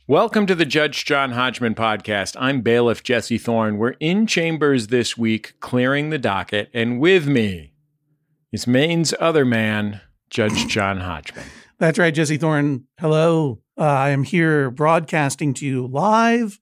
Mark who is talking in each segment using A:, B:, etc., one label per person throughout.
A: Welcome to the Judge John Hodgman podcast. I'm bailiff Jesse Thorne. We're in chambers this week, clearing the docket, and with me is Maine's other man, Judge John Hodgman.
B: That's right, Jesse Thorne. Hello. I am here broadcasting to you live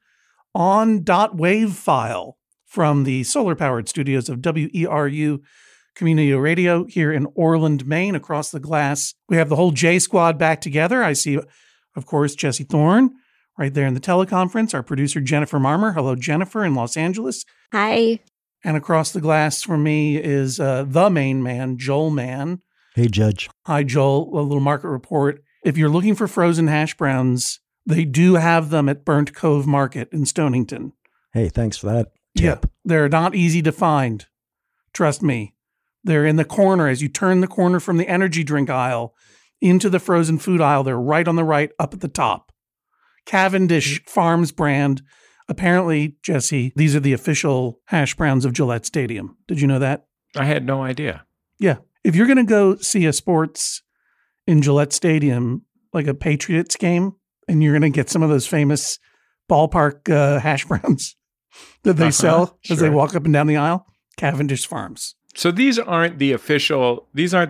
B: on .wave file from the solar-powered studios of WERU Community Radio here in Orland, Maine, across the glass. We have the whole J Squad back together. I see, of course, Jesse Thorne right there in the teleconference. Our producer, Jennifer Marmer. Hello, Jennifer, in Los Angeles.
C: Hi.
B: And across the glass from me is the main man, Joel Mann.
D: Hey, Judge.
B: Hi, Joel. A little market report. If you're looking for frozen hash browns, they do have them at Burnt Cove Market in Stonington.
D: Hey, thanks for that tip.
B: Yeah, they're not easy to find. Trust me. They're in the corner. As you turn the corner from the energy drink aisle into the frozen food aisle, they're right on the right, up at the top. Cavendish Farms brand. Apparently, Jesse, these are the official hash browns of Gillette Stadium. Did you know that?
A: I had no idea.
B: Yeah. If you're going to go see a sports in Gillette Stadium, like a Patriots game, and you're going to get some of those famous ballpark hash browns that they sell as they walk up and down the aisle, Cavendish Farms.
A: So these aren't the official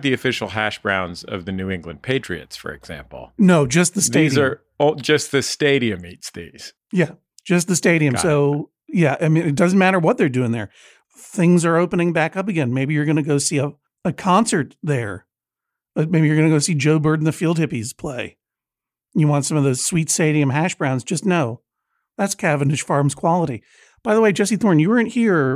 A: hash browns of the New England Patriots, for example.
B: No, just the stadium.
A: These are just the stadium eats these.
B: Yeah, just the stadium. Yeah, I mean, it doesn't matter what they're doing there. Things are opening back up again. Maybe you're going to go see a concert there. Maybe you're going to go see Joe Bird and the Field Hippies play. You want some of those sweet stadium hash browns, just know that's Cavendish Farms quality. By the way, Jesse Thorne, you weren't here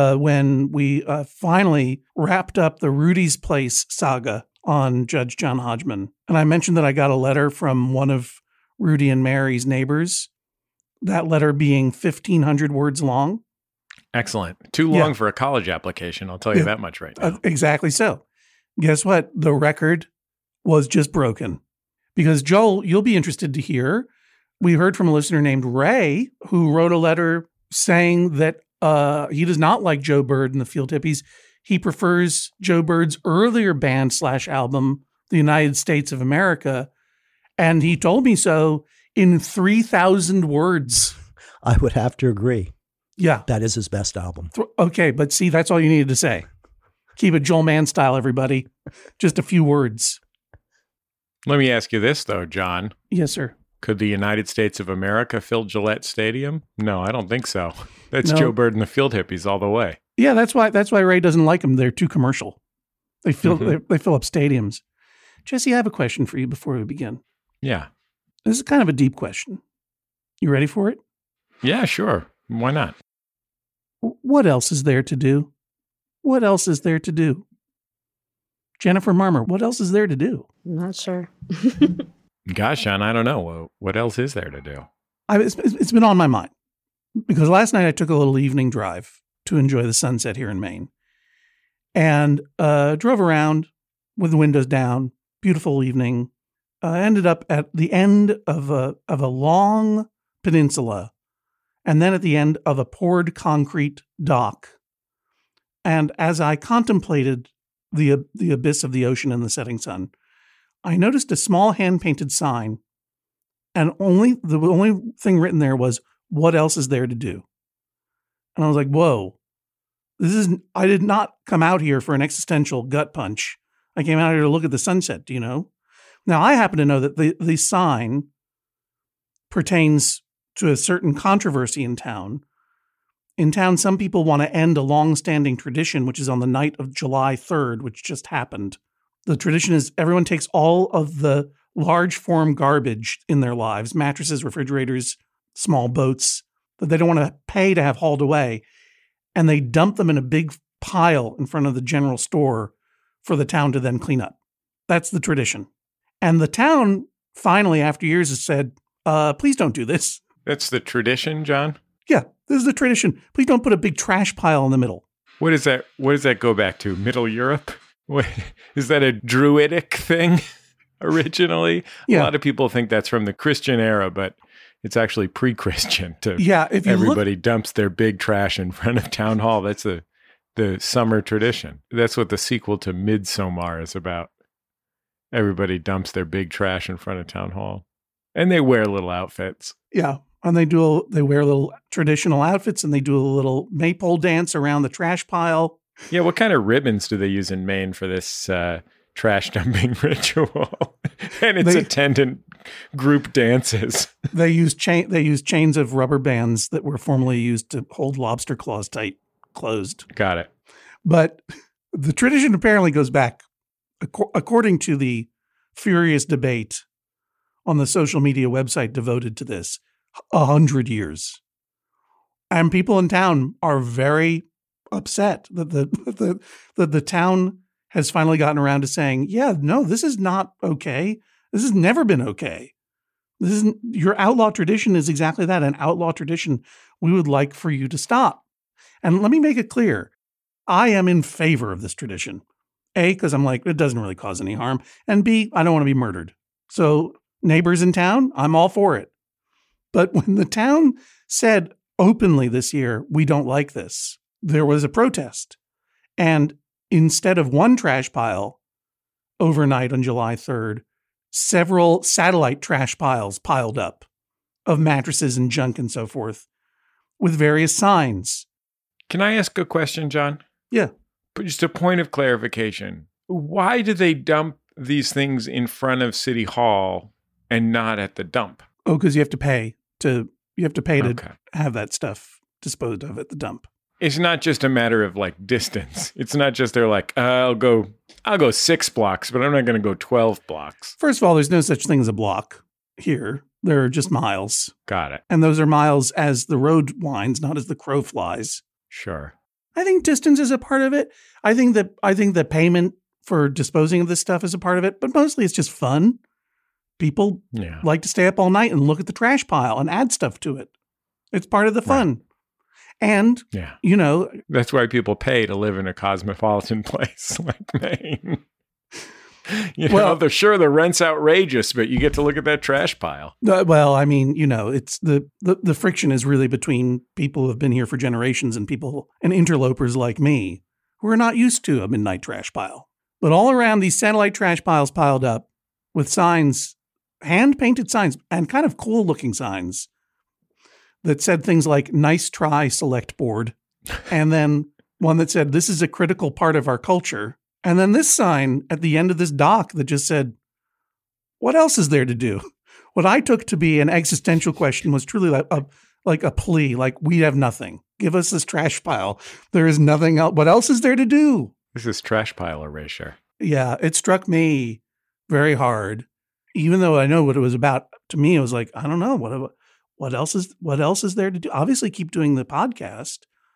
B: when we finally wrapped up the Rudy's Place saga on Judge John Hodgman. And I mentioned that I got a letter from one of Rudy and Mary's neighbors, that letter being 1,500 words long.
A: Excellent. Too long for a college application, I'll tell you that much right now.
B: Exactly so. Guess what? The record was just broken. Because, Joel, you'll be interested to hear, we heard from a listener named Ray who wrote a letter saying that he does not like Joe Bird and the Field Hippies. He prefers Joe Bird's earlier band/album, The United States of America. And he told me so in 3,000 words.
D: I would have to agree.
B: Yeah.
D: That is his best album.
B: Okay, but see, that's all you needed to say. Keep it Joel Mann style, everybody. Just a few words.
A: Let me ask you this, though, John.
B: Yes, sir.
A: Could the United States of America fill Gillette Stadium? No, I don't think so. That's Joe Bird and the Field Hippies all the way.
B: Yeah, that's why Ray doesn't like them. They're too commercial. They fill they fill up stadiums. Jesse, I have a question for you before we begin.
A: Yeah.
B: This is kind of a deep question. You ready for it?
A: Yeah, sure. Why not?
B: What else is there to do? What else is there to do? Jennifer Marmer, what else is there to do?
C: I'm not sure.
A: Gosh, John, I don't know. What else is there to do?
B: It's been on my mind because last night I took a little evening drive to enjoy the sunset here in Maine and drove around with the windows down. Beautiful evening. Ended up at the end of a long peninsula and then at the end of a poured concrete dock. And as I contemplated the abyss of the ocean in the setting sun, I noticed a small hand-painted sign, and the only thing written there was, "What else is there to do?" And I was like, whoa, I did not come out here for an existential gut punch. I came out here to look at the sunset, do you know? Now, I happen to know that the sign pertains to a certain controversy in town. In town, some people want to end a long-standing tradition, which is on the night of July 3rd, which just happened. The tradition is everyone takes all of the large form garbage in their lives, mattresses, refrigerators, small boats, that they don't want to pay to have hauled away, and they dump them in a big pile in front of the general store for the town to then clean up. That's the tradition. And the town finally, after years, has said, please don't do this.
A: That's the tradition, John?
B: Yeah, this is the tradition. Please don't put a big trash pile in the middle.
A: What does that go back to? Middle Europe? What, is that a Druidic thing originally?
B: Yeah.
A: A lot of people think that's from the Christian era, but it's actually pre-Christian.
B: If
A: everybody dumps their big trash in front of town hall. That's the summer tradition. That's what the sequel to Midsommar is about. Everybody dumps their big trash in front of town hall. And they wear little outfits.
B: Yeah. And they wear little traditional outfits and they do a little maypole dance around the trash pile.
A: Yeah, what kind of ribbons do they use in Maine for this trash dumping ritual and its attendant group dances?
B: They use chains of rubber bands that were formerly used to hold lobster claws tight closed.
A: Got it.
B: But the tradition apparently goes back, according to the furious debate on the social media website devoted to this, 100 years. And people in town are very upset that the town has finally gotten around to saying, yeah, no, this is not okay. This has never been okay. This isn't, your outlaw tradition is exactly that, an outlaw tradition we would like for you to stop. And let me make it clear, I am in favor of this tradition. A, because I'm like, it doesn't really cause any harm. And B, I don't want to be murdered. So neighbors in town, I'm all for it. But when the town said openly this year, we don't like this, there was a protest. And instead of one trash pile overnight on July 3rd, several satellite trash piles piled up of mattresses and junk and so forth with various signs.
A: Can I ask a question, John?
B: Yeah.
A: But just a point of clarification. Why do they dump these things in front of City Hall and not at the dump?
B: Oh, because you have to pay to
A: Okay.
B: have that stuff disposed of at the dump.
A: It's not just a matter of like distance. It's not just they're like, I'll go 6 blocks, but I'm not going to go 12 blocks.
B: First of all, there's no such thing as a block here. There are just miles.
A: Got it.
B: And those are miles as the road winds, not as the crow flies.
A: Sure.
B: I think distance is a part of it. I think the payment for disposing of this stuff is a part of it, but mostly it's just fun. People like to stay up all night and look at the trash pile and add stuff to it. It's part of the fun.
A: Right.
B: And,
A: that's why people pay to live in a cosmopolitan place like Maine. They're sure the rent's outrageous, but you get to look at that trash pile.
B: Well, I mean, it's the friction is really between people who have been here for generations and people and interlopers like me who are not used to a midnight trash pile. But all around these satellite trash piles piled up with signs, hand-painted signs and kind of cool-looking signs that said things like, nice try, select board. And then one that said, this is a critical part of our culture. And then this sign at the end of this dock that just said, what else is there to do? What I took to be an existential question was truly like a plea, like, we have nothing. Give us this trash pile. There is nothing else. What else is there to do?
A: This is trash pile erasure.
B: Yeah, it struck me very hard. Even though I know what it was about, to me, it was like, I don't know, what else is there to do? Obviously, keep doing the podcast.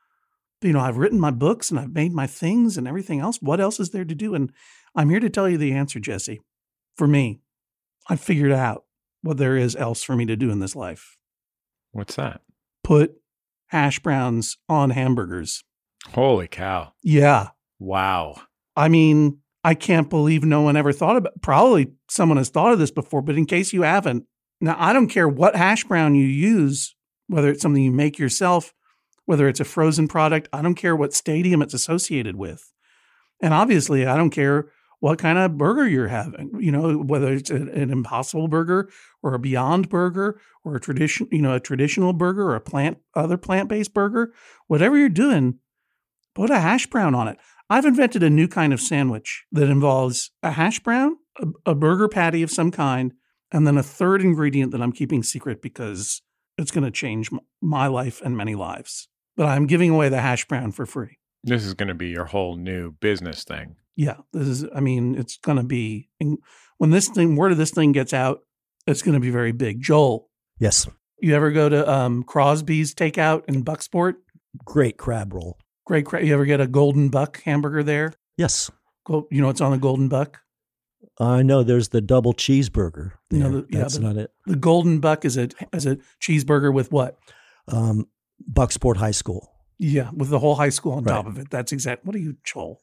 B: But, I've written my books and I've made my things and everything else. What else is there to do? And I'm here to tell you the answer, Jesse. For me, I figured out what there is else for me to do in this life.
A: What's that?
B: Put hash browns on hamburgers.
A: Holy cow.
B: Yeah.
A: Wow.
B: I mean, I can't believe no one ever thought about it. Probably someone has thought of this before, but in case you haven't, now I don't care what hash brown you use, whether it's something you make yourself, whether it's a frozen product, I don't care what stadium it's associated with. And obviously, I don't care what kind of burger you're having, whether it's an Impossible Burger or a Beyond Burger or a traditional burger or other plant-based burger, whatever you're doing, put a hash brown on it. I've invented a new kind of sandwich that involves a hash brown, a burger patty of some kind, and then a third ingredient that I'm keeping secret because it's going to change my life and many lives. But I'm giving away the hash brown for free.
A: This is going to be your whole new business thing.
B: Yeah, it's going to be, when word of this thing gets out, it's going to be very big. Joel.
D: Yes.
B: You ever go to Crosby's Takeout in Bucksport?
D: Great crab roll.
B: Great crab. You ever get a Golden Buck hamburger there?
D: Yes.
B: You know what's on the Golden Buck?
D: I know there's the double cheeseburger. That's not it.
B: The Golden Buck is a cheeseburger with what?
D: Bucksport High School.
B: Yeah, with the whole high school on top of it. That's exactly. What are you, Joel?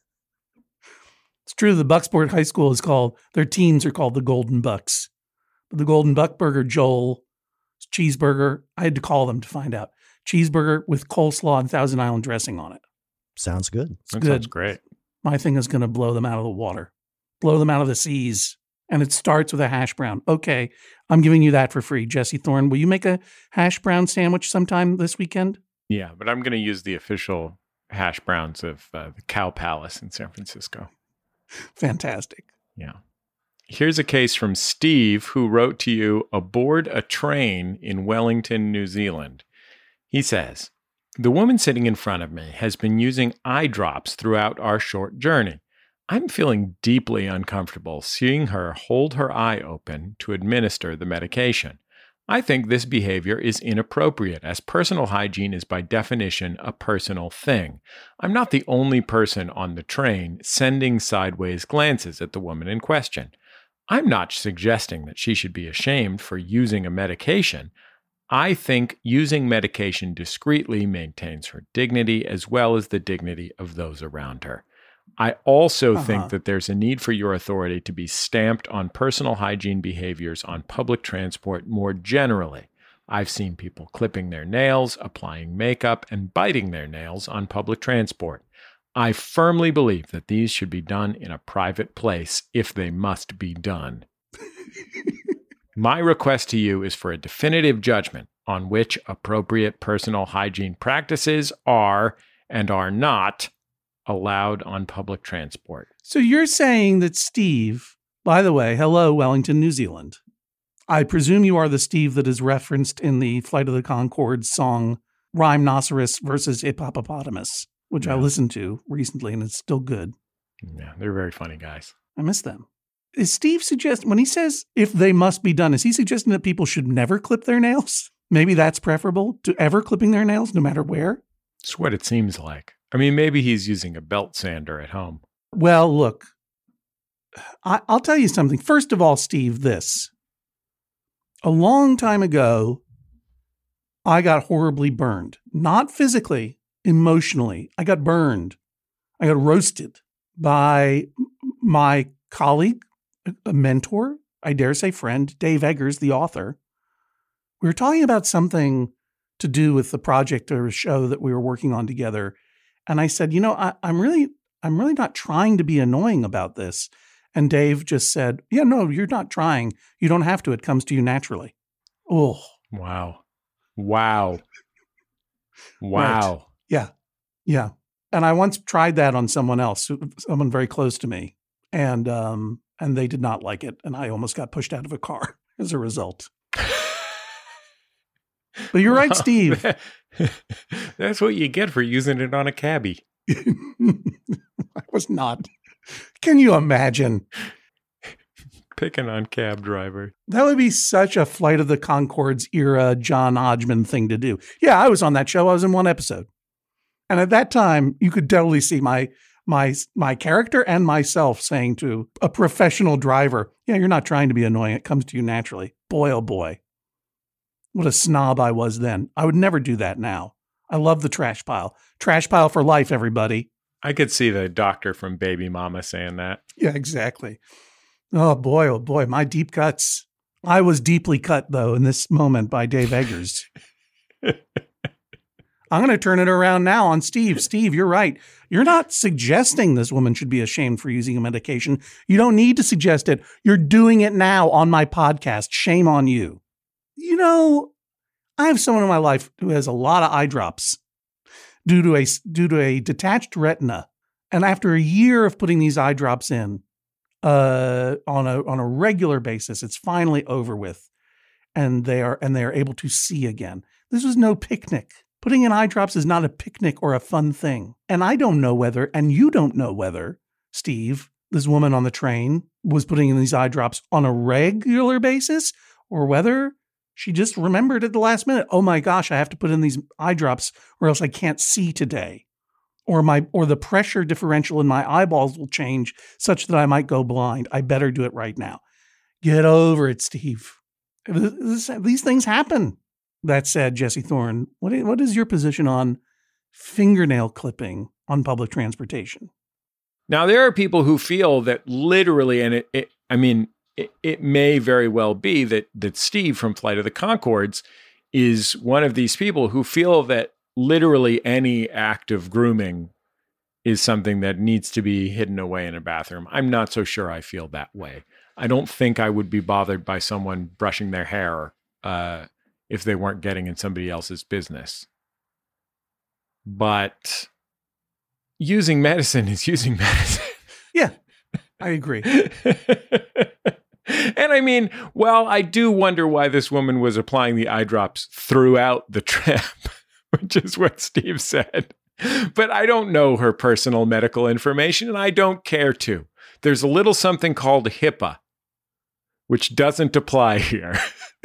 B: It's true. The Bucksport High School their teams are called the Golden Bucks. But the Golden Buck Burger, Joel, cheeseburger, I had to call them to find out. Cheeseburger with coleslaw and Thousand Island dressing on it.
D: Sounds good.
A: Sounds great.
B: My thing is going to blow them out of the water, blow them out of the seas. and it starts with a hash brown. Okay, I'm giving you that for free. Jesse Thorne, will you make a hash brown sandwich sometime this weekend?
A: Yeah, but I'm going to use the official hash browns of the Cow Palace in San Francisco.
B: Fantastic.
A: Yeah. Here's a case from Steve, who wrote to you aboard a train in Wellington, New Zealand. He says, the woman sitting in front of me has been using eye drops throughout our short journey. I'm feeling deeply uncomfortable seeing her hold her eye open to administer the medication. I think this behavior is inappropriate, as personal hygiene is by definition a personal thing. I'm not the only person on the train sending sideways glances at the woman in question. I'm not suggesting that she should be ashamed for using a medication. I think using medication discreetly maintains her dignity as well as the dignity of those around her. I also think that there's a need for your authority to be stamped on personal hygiene behaviors on public transport more generally. I've seen people clipping their nails, applying makeup, and biting their nails on public transport. I firmly believe that these should be done in a private place if they must be done. My request to you is for a definitive judgment on which appropriate personal hygiene practices are and are not allowed on public transport.
B: So you're saying that Steve, by the way, hello, Wellington, New Zealand. I presume you are the Steve that is referenced in the Flight of the Conchords song, Rhinoceros versus Hippopotamus, which I listened to recently, and it's still good.
A: Yeah, they're very funny guys.
B: I miss them. Is Steve suggesting, when he says if they must be done, is he suggesting that people should never clip their nails? Maybe that's preferable to ever clipping their nails, no matter where?
A: It's what it seems like. I mean, maybe he's using a belt sander at home.
B: Well, look, I'll tell you something. First of all, Steve, this. A long time ago, I got horribly burned. Not physically, emotionally. I got burned. I got roasted by my colleague, a mentor, I dare say friend, Dave Eggers, the author. We were talking about something to do with the project or show that we were working on together. And I said, I'm really not trying to be annoying about this. And Dave just said, yeah, no, you're not trying. You don't have to. It comes to you naturally. Oh,
A: wow. Right.
B: Yeah. And I once tried that on someone else, someone very close to me. And they did not like it. And I almost got pushed out of a car as a result. But you're right, Steve.
A: That's what you get for using it on a cabbie.
B: I was not. Can you imagine?
A: Picking on cab driver.
B: That would be such a Flight of the Conchords era John Hodgman thing to do. Yeah, I was on that show. I was in one episode. And at that time, you could totally see my character and myself saying to a professional driver, yeah, you're not trying to be annoying. It comes to you naturally. Boy, oh boy. What a snob I was then. I would never do that now. I love the trash pile. Trash pile for life, everybody.
A: I could see the doctor from Baby Mama saying that.
B: Yeah, exactly. Oh boy, my deep cuts. I was deeply cut, though, in this moment by Dave Eggers. I'm going to turn it around now on Steve. Steve, you're right. You're not suggesting this woman should be ashamed for using a medication. You don't need to suggest it. You're doing it now on my podcast. Shame on you. I have someone in my life who has a lot of eye drops due to a detached retina. And after a year of putting these eye drops in on a regular basis, it's finally over with. And they are able to see again. This was no picnic. Putting in eye drops is not a picnic or a fun thing. And I don't know whether, and you don't know whether, Steve, this woman on the train was putting in these eye drops on a regular basis, or whether she just remembered at the last minute, oh my gosh, I have to put in these eye drops or else I can't see today. Or the pressure differential in my eyeballs will change such that I might go blind. I better do it right now. Get over it, Steve. These things happen. That said, Jesse Thorne, what is your position on fingernail clipping on public transportation?
A: Now, there are people who feel that literally, and it may very well be that Steve from Flight of the Conchords is one of these people who feel that literally any act of grooming is something that needs to be hidden away in a bathroom. I'm not so sure I feel that way. I don't think I would be bothered by someone brushing their hair if they weren't getting in somebody else's business. But using medicine is using medicine.
B: Yeah, I agree.
A: And I mean, well, I do wonder why this woman was applying the eye drops throughout the trip, which is what Steve said. But I don't know her personal medical information, and I don't care to. There's a little something called HIPAA, which doesn't apply here.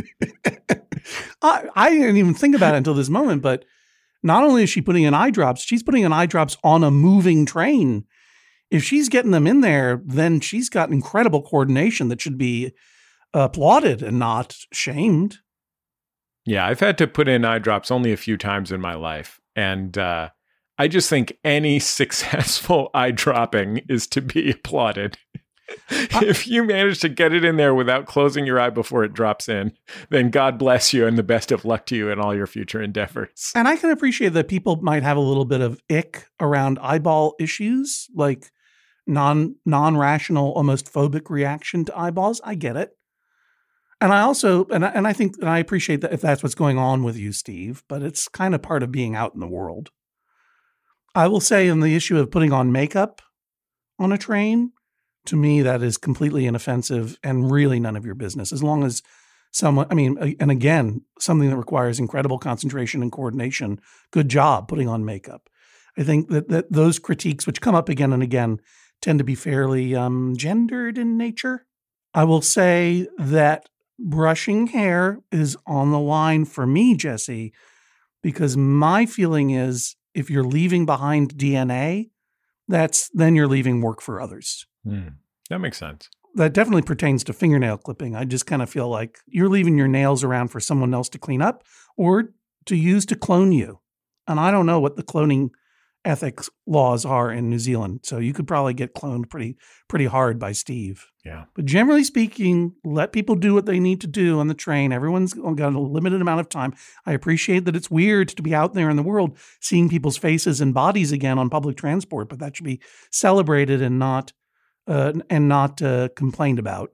B: I didn't even think about it until this moment, but not only is she putting in eye drops, she's putting in eye drops on a moving train. If she's getting them in there, then she's got incredible coordination that should be applauded and not shamed.
A: Yeah, I've had to put in eye drops only a few times in my life. And I just think any successful eye dropping is to be applauded. If you manage to get it in there without closing your eye before it drops in, then God bless you and the best of luck to you in all your future endeavors.
B: And I can appreciate that people might have a little bit of ick around eyeball issues, like non-rational, almost phobic reaction to eyeballs. I get it. And I also, and I think, and I appreciate that if that's what's going on with you, Steve, but it's kind of part of being out in the world. I will say in the issue of putting on makeup on a train, to me, that is completely inoffensive and really none of your business. As long as someone, I mean, and again, something that requires incredible concentration and coordination, good job putting on makeup. I think that those critiques, which come up again and again, tend to be fairly gendered in nature. I will say that brushing hair is on the line for me, Jesse, because my feeling is if you're leaving behind DNA, then you're leaving work for others.
A: That makes sense.
B: That definitely pertains to fingernail clipping. I just kind of feel like you're leaving your nails around for someone else to clean up or to use to clone you. And I don't know what the cloning ethics laws are in New Zealand. So you could probably get cloned pretty hard by Steve.
A: Yeah.
B: But generally speaking, let people do what they need to do on the train. Everyone's got a limited amount of time. I appreciate that it's weird to be out there in the world seeing people's faces and bodies again on public transport, but that should be celebrated and not complained about.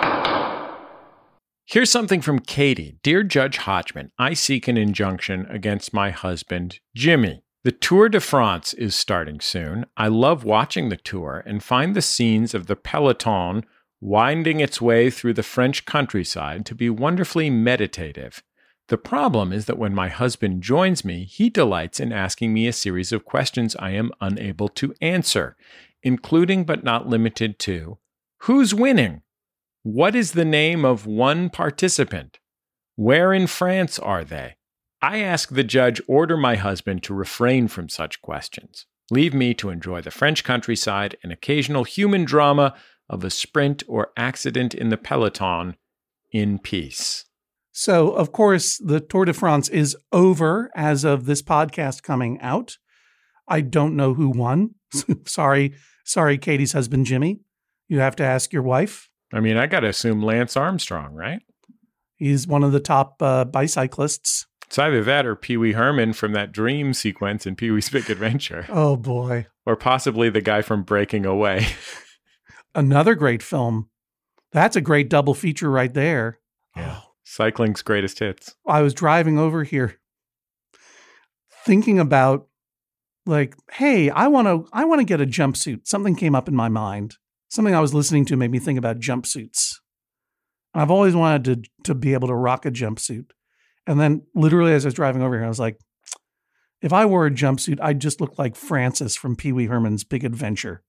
A: Here's something from Katie. Dear Judge Hodgman, I seek an injunction against my husband, Jimmy. The Tour de France is starting soon. I love watching the tour and find the scenes of the peloton winding its way through the French countryside to be wonderfully meditative. The problem is that when my husband joins me, he delights in asking me a series of questions I am unable to answer, including but not limited to, who's winning? What is the name of one participant? Where in France are they? I ask the judge order my husband to refrain from such questions. Leave me to enjoy the French countryside and occasional human drama of a sprint or accident in the peloton in peace.
B: So, of course, the Tour de France is over as of this podcast coming out. I don't know who won. Sorry, Katie's husband, Jimmy. You have to ask your wife.
A: I mean, I got to assume Lance Armstrong, right?
B: He's one of the top bicyclists.
A: It's either that or Pee Wee Herman from that dream sequence in Pee Wee's Big Adventure.
B: Oh, boy.
A: Or possibly the guy from Breaking Away.
B: Another great film. That's a great double feature right there.
A: Yeah. Cycling's greatest hits.
B: I was driving over here thinking about like, hey, I want to get a jumpsuit. Something came up in my mind. Something I was listening to made me think about jumpsuits. I've always wanted to be able to rock a jumpsuit. And then literally as I was driving over here, I was like, if I wore a jumpsuit, I'd just look like Francis from Pee Wee Herman's Big Adventure.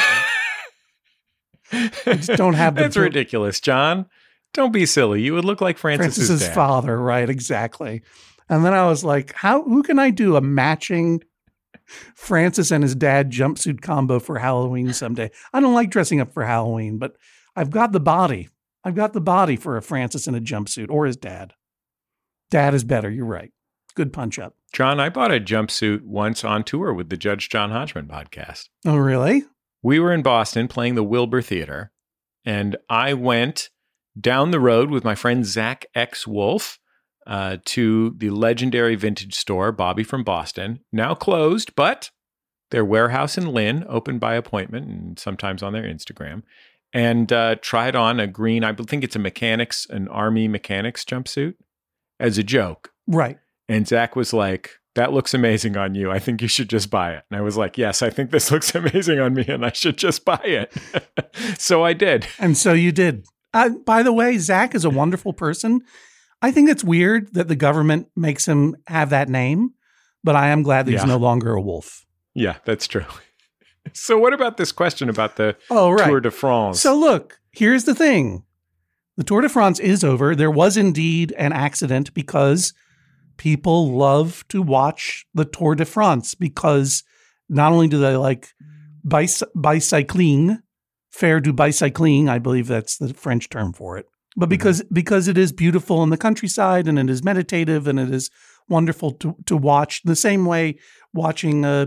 B: I just don't have the...
A: That's ridiculous, John. Don't be silly. You would look like Francis's dad.
B: Father, right? Exactly. And then I was like, who can I do a matching Francis and his dad jumpsuit combo for Halloween someday? I don't like dressing up for Halloween, but I've got the body. I've got the body for a Francis in a jumpsuit or his dad. Dad is better. You're right. Good punch up.
A: John, I bought a jumpsuit once on tour with the Judge John Hodgman podcast.
B: Oh, really?
A: We were in Boston playing the Wilbur Theater, and I went down the road with my friend Zach X. Wolf to the legendary vintage store, Bobby from Boston, now closed, but their warehouse in Lynn, open by appointment and sometimes on their Instagram. and tried on a green, I think it's an Army mechanics jumpsuit as a joke.
B: Right.
A: And Zach was like, that looks amazing on you. I think you should just buy it. And I was like, yes, I think this looks amazing on me and I should just buy it. So I did.
B: And so you did. By the way, Zach is a wonderful person. I think it's weird that the government makes him have that name, but I am glad that he's no longer a wolf.
A: Yeah, that's true. So what about this question about the Tour de France?
B: So look, here's the thing. The Tour de France is over. There was indeed an accident because people love to watch the Tour de France because not only do they like bicycling, faire du bicycling, I believe that's the French term for it, but because it is beautiful in the countryside and it is meditative and it is wonderful to watch the same way watching a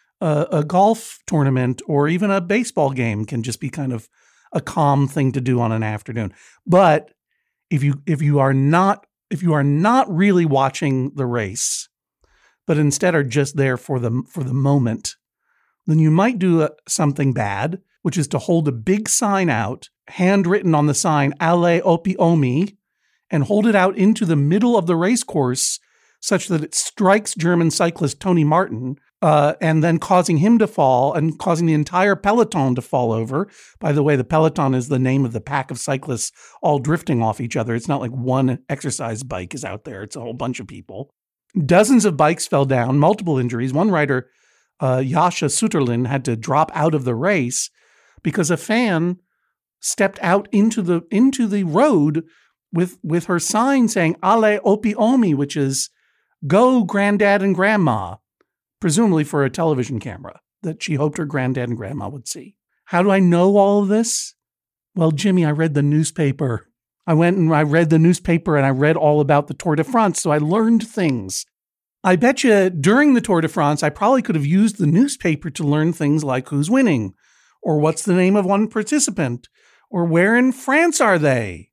B: golf tournament or even a baseball game can just be kind of a calm thing to do on an afternoon. But if you are not really watching the race, but instead are just there for the moment, then you might do something bad, which is to hold a big sign out, handwritten on the sign, Allez Opie Omi, and hold it out into the middle of the race course such that it strikes German cyclist Tony Martin, and then causing him to fall and causing the entire peloton to fall over. By the way, the peloton is the name of the pack of cyclists all drifting off each other. It's not like one exercise bike is out there. It's a whole bunch of people. Dozens of bikes fell down, multiple injuries. One rider, Jascha Sutterlin, had to drop out of the race because a fan stepped out into the road with her sign saying Allez Opie Omi, which is go granddad and grandma, presumably for a television camera that she hoped her granddad and grandma would see. How do I know all of this? Well, Jimmy, I read the newspaper. I went and I read the newspaper and I read all about the Tour de France, so I learned things. I bet you during the Tour de France, I probably could have used the newspaper to learn things like who's winning, or what's the name of one participant, or where in France are they?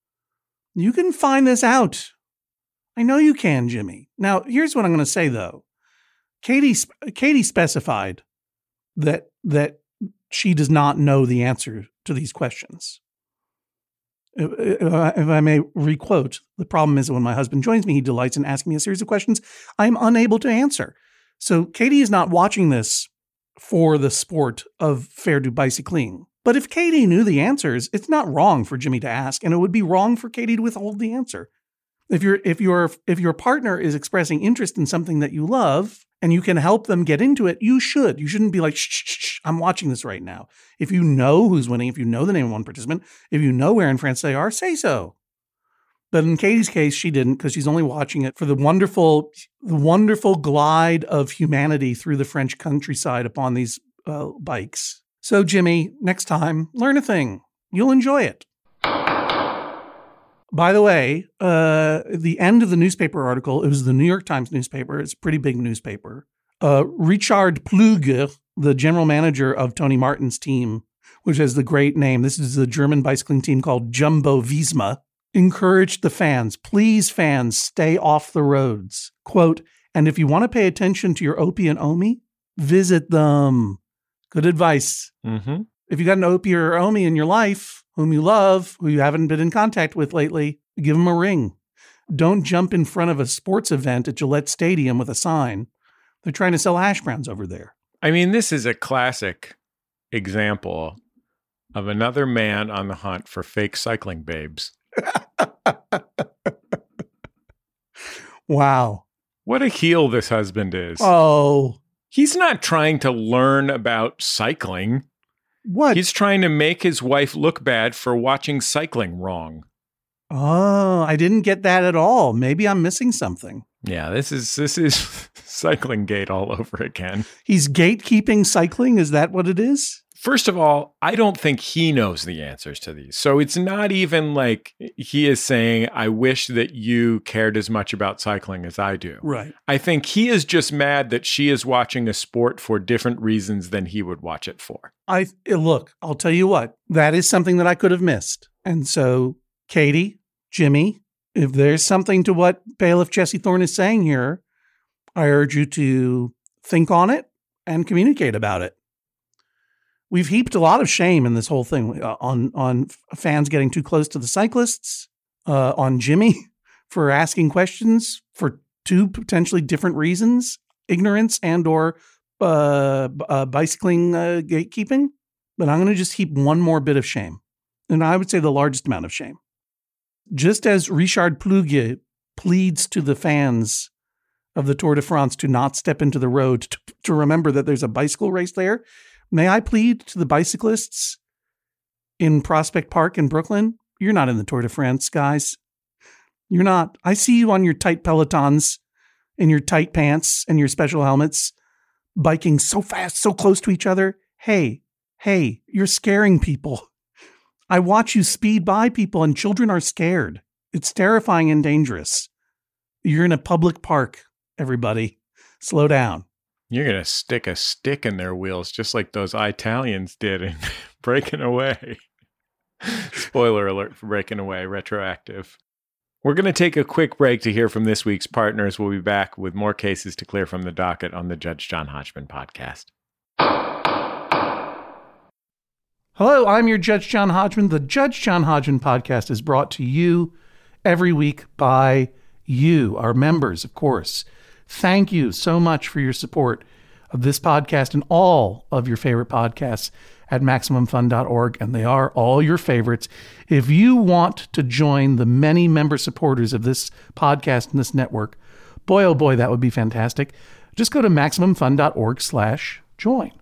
B: You can find this out. I know you can, Jimmy. Now, here's what I'm going to say, though. Katie specified that she does not know the answer to these questions. If I may requote, the problem is that when my husband joins me, he delights in asking me a series of questions I'm unable to answer. So Katie is not watching this for the sport of faire du bicycling. But if Katie knew the answers, it's not wrong for Jimmy to ask, and it would be wrong for Katie to withhold the answer. If your partner is expressing interest in something that you love and you can help them get into it, you should. You shouldn't be like, shh, I'm watching this right now. If you know who's winning, if you know the name of one participant, if you know where in France they are, say so. But in Katie's case, she didn't because she's only watching it for the wonderful glide of humanity through the French countryside upon these bikes. So, Jimmy, next time, learn a thing. You'll enjoy it. By the way, the end of the newspaper article, it was the New York Times newspaper. It's a pretty big newspaper. Richard Plüger, the general manager of Tony Martin's team, which has the great name, this is the German bicycling team called Jumbo Visma, encouraged the fans, please fans, stay off the roads. Quote, and if you want to pay attention to your Opie and Omi, visit them. Good advice.
A: Mm-hmm.
B: If you got an Opie or Omi in your life, whom you love, who you haven't been in contact with lately, give them a ring. Don't jump in front of a sports event at Gillette Stadium with a sign. They're trying to sell hash browns over there.
A: I mean, this is a classic example of another man on the hunt for fake cycling babes.
B: Wow.
A: What a heel this husband is.
B: Oh.
A: He's not trying to learn about cycling.
B: What?
A: He's trying to make his wife look bad for watching cycling wrong.
B: Oh, I didn't get that at all. Maybe I'm missing something.
A: Yeah, this is cycling gate all over again.
B: He's gatekeeping cycling? Is that what it is?
A: First of all, I don't think he knows the answers to these. So it's not even like he is saying, I wish that you cared as much about cycling as I do.
B: Right.
A: I think he is just mad that she is watching a sport for different reasons than he would watch it for.
B: Look, I'll tell you what, that is something that I could have missed. And so, Katie, Jimmy, if there's something to what Bailiff Jesse Thorne is saying here, I urge you to think on it and communicate about it. We've heaped a lot of shame in this whole thing on fans getting too close to the cyclists, on Jimmy for asking questions for two potentially different reasons, ignorance and or bicycling gatekeeping. But I'm going to just heap one more bit of shame. And I would say the largest amount of shame. Just as Richard Plugge pleads to the fans of the Tour de France to not step into the road, to remember that there's a bicycle race there, may I plead to the bicyclists in Prospect Park in Brooklyn? You're not in the Tour de France, guys. You're not. I see you on your tight Pelotons, in your tight pants and your special helmets, biking so fast, so close to each other. Hey, you're scaring people. I watch you speed by people and children are scared. It's terrifying and dangerous. You're in a public park, everybody. Slow down.
A: You're going to stick a stick in their wheels just like those Italians did in Breaking Away. Spoiler alert for Breaking Away, retroactive. We're going to take a quick break to hear from this week's partners. We'll be back with more cases to clear from the docket on the Judge John Hodgman podcast.
B: Hello, I'm your Judge John Hodgman. The Judge John Hodgman podcast is brought to you every week by you, our members, of course. Thank you so much for your support of this podcast and all of your favorite podcasts at MaximumFun.org, and they are all your favorites. If you want to join the many member supporters of this podcast and this network, boy, oh boy, that would be fantastic. Just go to MaximumFun.org/join.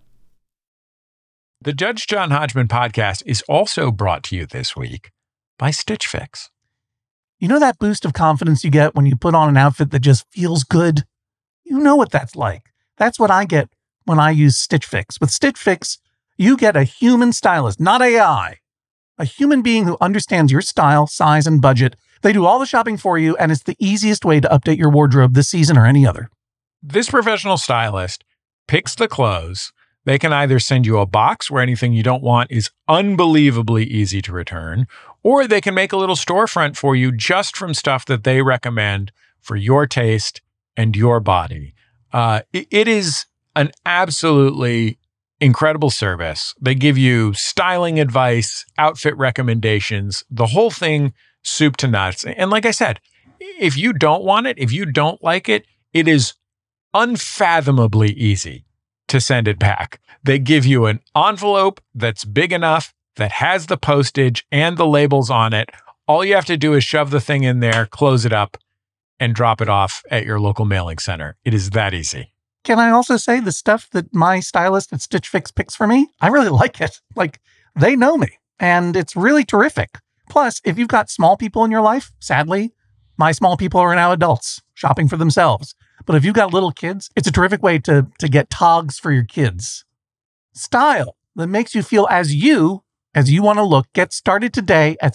A: The Judge John Hodgman podcast is also brought to you this week by Stitch Fix.
B: You know that boost of confidence you get when you put on an outfit that just feels good? You know what that's like. That's what I get when I use Stitch Fix. With Stitch Fix, you get a human stylist, not AI. A human being who understands your style, size, and budget. They do all the shopping for you, and it's the easiest way to update your wardrobe this season or any other.
A: This professional stylist picks the clothes. They can either send you a box where anything you don't want is unbelievably easy to return, or they can make a little storefront for you just from stuff that they recommend for your taste and your body. It is an absolutely incredible service. They give you styling advice, outfit recommendations, the whole thing, soup to nuts. And like I said, if you don't want it, if you don't like it, it is unfathomably easy to send it back. They give you an envelope that's big enough, that has the postage and the labels on it. All you have to do is shove the thing in there, close it up, and drop it off at your local mailing center. It is that easy.
B: Can I also say the stuff that my stylist at Stitch Fix picks for me? I really like it. Like, they know me, and it's really terrific. Plus, if you've got small people in your life, sadly, my small people are now adults shopping for themselves. But if you've got little kids, it's a terrific way to get togs for your kids. Style that makes you feel as you want to look. Get started today at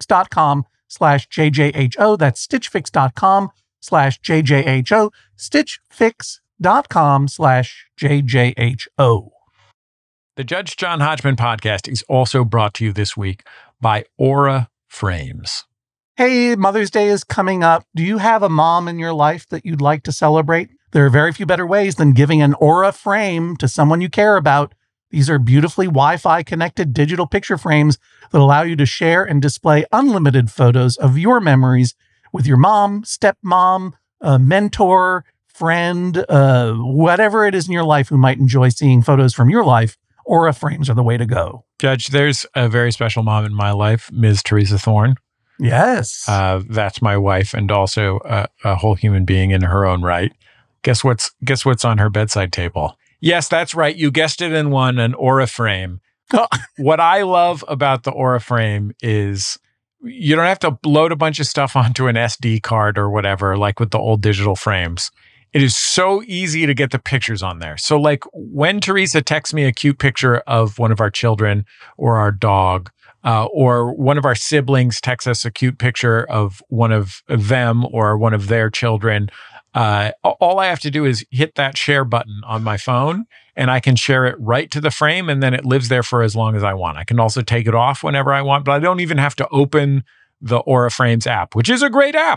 B: stitchfix.com/JJHO. That's stitchfix.com/JJHO. stitchfix.com/JJHO.
A: The Judge John Hodgman podcast is also brought to you this week by Aura Frames.
B: Hey, Mother's Day is coming up. Do you have a mom in your life that you'd like to celebrate? There are very few better ways than giving an Aura frame to someone you care about. These are beautifully Wi-Fi connected digital picture frames that allow you to share and display unlimited photos of your memories with your mom, stepmom, mentor, friend, whatever it is in your life who might enjoy seeing photos from your life. Aura frames are the way to go.
A: Judge, there's a very special mom in my life, Ms. Teresa Thorne.
B: Yes.
A: That's my wife and also a whole human being in her own right. Guess what's on her bedside table? Yes, that's right. You guessed it in one, an Aura frame.
B: Oh.
A: What I love about the Aura frame is you don't have to load a bunch of stuff onto an SD card or whatever, like with the old digital frames. It is so easy to get the pictures on there. So like when Teresa texts me a cute picture of one of our children or our dog, or one of our siblings texts us a cute picture of one of them or one of their children, all I have to do is hit that share button on my phone and I can share it right to the frame and then it lives there for as long as I want. I can also take it off whenever I want, but I don't even have to open the Aura Frames app, which is a great app.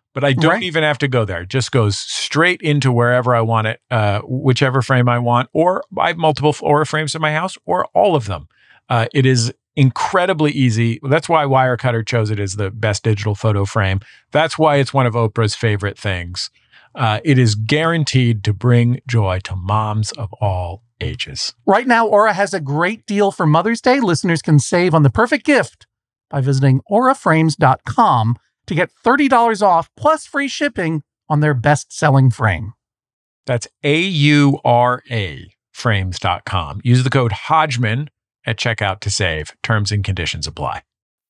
A: but I don't even have to go there. It just goes straight into wherever I want it, whichever frame I want, or I have multiple Aura frames in my house, or all of them. It is incredibly easy. That's why Wirecutter chose it as the best digital photo frame. That's why it's one of Oprah's favorite things. It is guaranteed to bring joy to moms of all ages.
B: Right now, Aura has a great deal for Mother's Day. Listeners can save on the perfect gift by visiting auraframes.com to get $30 off plus free shipping on their best-selling frame.
A: That's AURA frames.com. Use the code Hodgman at checkout to save. Terms and conditions apply.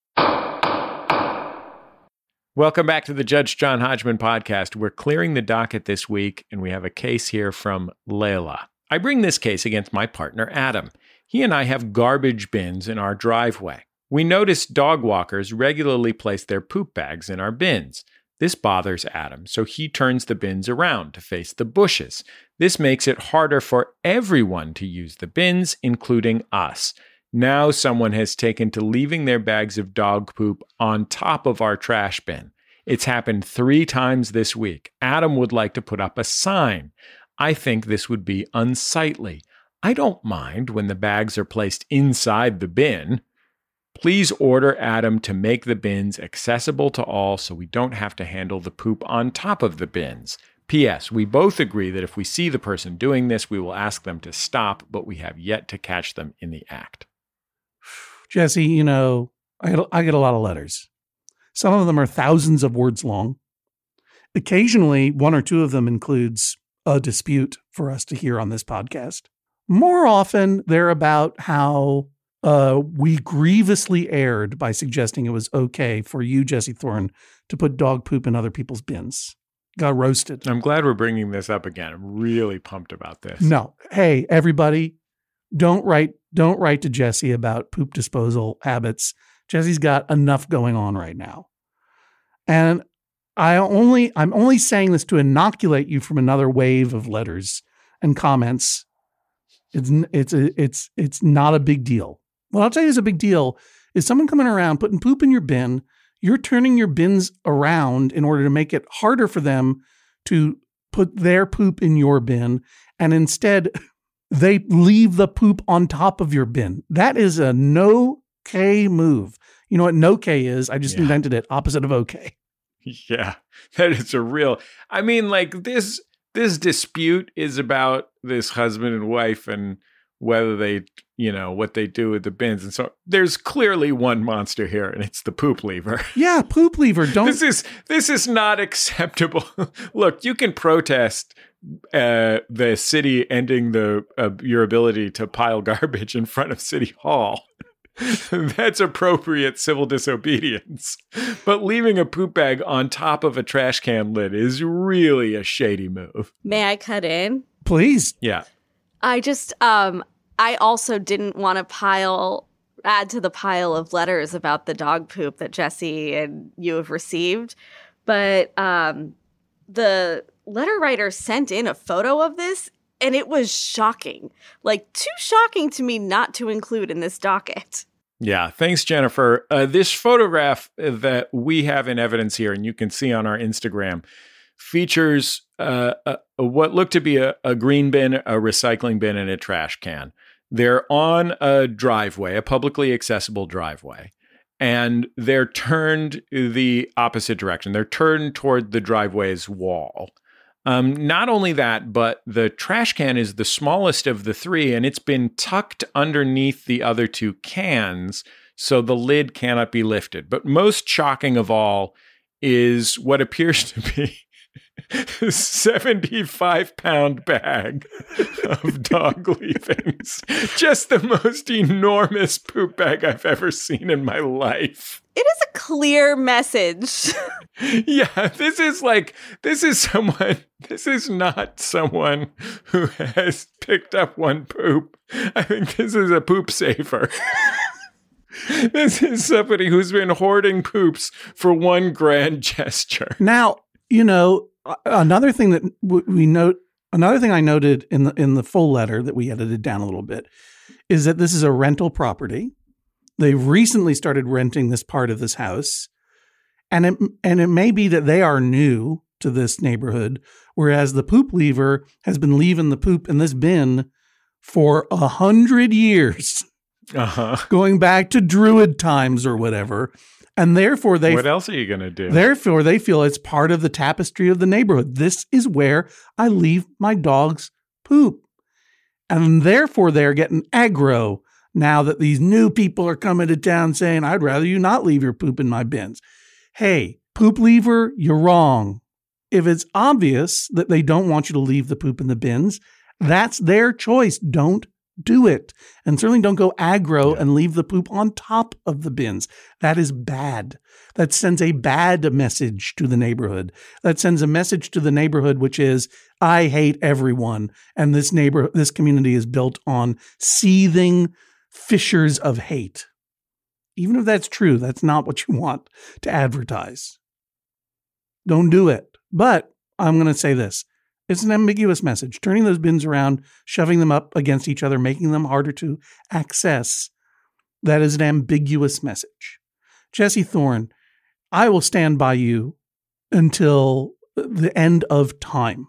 A: Welcome back to the Judge John Hodgman podcast. We're clearing the docket this week, and we have a case here from Layla. I bring this case against my partner, Adam. He and I have garbage bins in our driveway. We notice dog walkers regularly place their poop bags in our bins. This bothers Adam, so he turns the bins around to face the bushes. This makes it harder for everyone to use the bins, including us. Now someone has taken to leaving their bags of dog poop on top of our trash bin. It's happened 3 times this week. Adam would like to put up a sign. I think this would be unsightly. I don't mind when the bags are placed inside the bin. Please order Adam to make the bins accessible to all so we don't have to handle the poop on top of the bins. P.S. We both agree that if we see the person doing this, we will ask them to stop, but we have yet to catch them in the act.
B: Jesse, you know, I get a lot of letters. Some of them are thousands of words long. Occasionally, 1 or 2 of them includes a dispute for us to hear on this podcast. More often, they're about how we grievously erred by suggesting it was okay for you, Jesse Thorne, to put dog poop in other people's bins. Got roasted.
A: I'm glad we're bringing this up again. I'm really pumped about this.
B: No. Hey, everybody, don't write to Jesse about poop disposal habits. Jesse's got enough going on right now. And I'm only saying this to inoculate you from another wave of letters and comments. It's not a big deal. What I'll tell you is a big deal is someone coming around putting poop in your bin. You're turning your bins around in order to make it harder for them to put their poop in your bin. And instead, they leave the poop on top of your bin. That is a no-K move. You know what no-K is? I just invented it. Opposite of okay.
A: Yeah, that is a real... I mean, like, this dispute is about this husband and wife and whether they, you know, what they do with the bins. And so there's clearly one monster here, and it's the poop lever.
B: Yeah, poop lever.
A: This is not acceptable. Look, you can protest the city ending your ability to pile garbage in front of City Hall. That's appropriate civil disobedience. But leaving a poop bag on top of a trash can lid is really a shady move.
C: May I cut in?
B: Please.
A: Yeah.
C: I just, I also didn't want to add to the pile of letters about the dog poop that Jesse and you have received. But the letter writer sent in a photo of this, and it was shocking. Like, too shocking to me not to include in this docket.
A: Yeah, thanks, Jennifer. This photograph that we have in evidence here, and you can see on our Instagram, features what looked to be a green bin, a recycling bin, and a trash can. They're on a driveway, a publicly accessible driveway, and they're turned the opposite direction. They're turned toward the driveway's wall. Not only that, but the trash can is the smallest of the 3, and it's been tucked underneath the other 2 cans, so the lid cannot be lifted. But most shocking of all is what appears to be a 75-pound bag of dog leavings. Just the most enormous poop bag I've ever seen in my life.
C: It is a clear message.
A: Yeah, this is not someone who has picked up one poop. I think this is a poop saver. This is somebody who's been hoarding poops for one grand gesture.
B: Now, you know, another thing that I noted in the full letter that we edited down a little bit is that this is a rental property. They recently started renting this part of this house. And it may be that they are new to this neighborhood, whereas the poop leaver has been leaving the poop in this bin for 100 years, going back to Druid times or whatever. And therefore,
A: what else are you going to do?
B: Therefore, they feel it's part of the tapestry of the neighborhood. This is where I leave my dog's poop. And therefore, they're getting aggro now that these new people are coming to town saying, I'd rather you not leave your poop in my bins. Hey, poop leaver, you're wrong. If it's obvious that they don't want you to leave the poop in the bins, that's their choice. Don't do it. And certainly don't go aggro and leave the poop on top of the bins. That is bad. That sends a bad message to the neighborhood. That sends a message to the neighborhood, which is, I hate everyone. And this community is built on seething fissures of hate. Even if that's true, that's not what you want to advertise. Don't do it. But I'm going to say this. It's an ambiguous message. Turning those bins around, shoving them up against each other, making them harder to access. That is an ambiguous message. Jesse Thorn, I will stand by you until the end of time.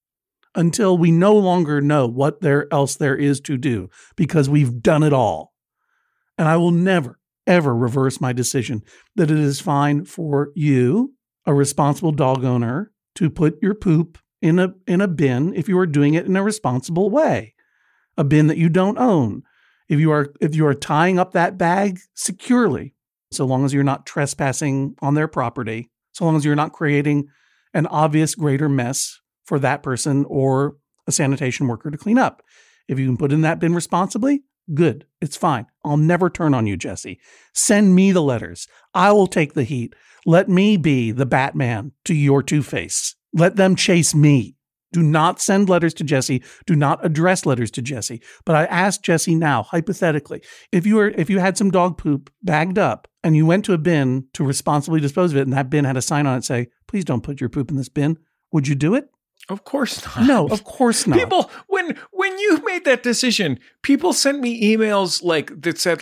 B: Until we no longer know what else there is to do, because we've done it all. And I will never, ever reverse my decision that it is fine for you, a responsible dog owner, to put your poop in a bin if you are doing it in a responsible way, a bin that you don't own. If you are tying up that bag securely, so long as you're not trespassing on their property, so long as you're not creating an obvious greater mess for that person or a sanitation worker to clean up. If you can put in that bin responsibly, good. It's fine. I'll never turn on you, Jesse. Send me the letters. I will take the heat. Let me be the Batman to your Two-Face. Let them chase me. Do not send letters to Jesse. Do not address letters to Jesse. But I ask Jesse now, hypothetically, if you had some dog poop bagged up and you went to a bin to responsibly dispose of it and that bin had a sign on it say, please don't put your poop in this bin, would you do it?
A: Of course not.
B: No, of course not.
A: People, when you made that decision, people sent me emails that said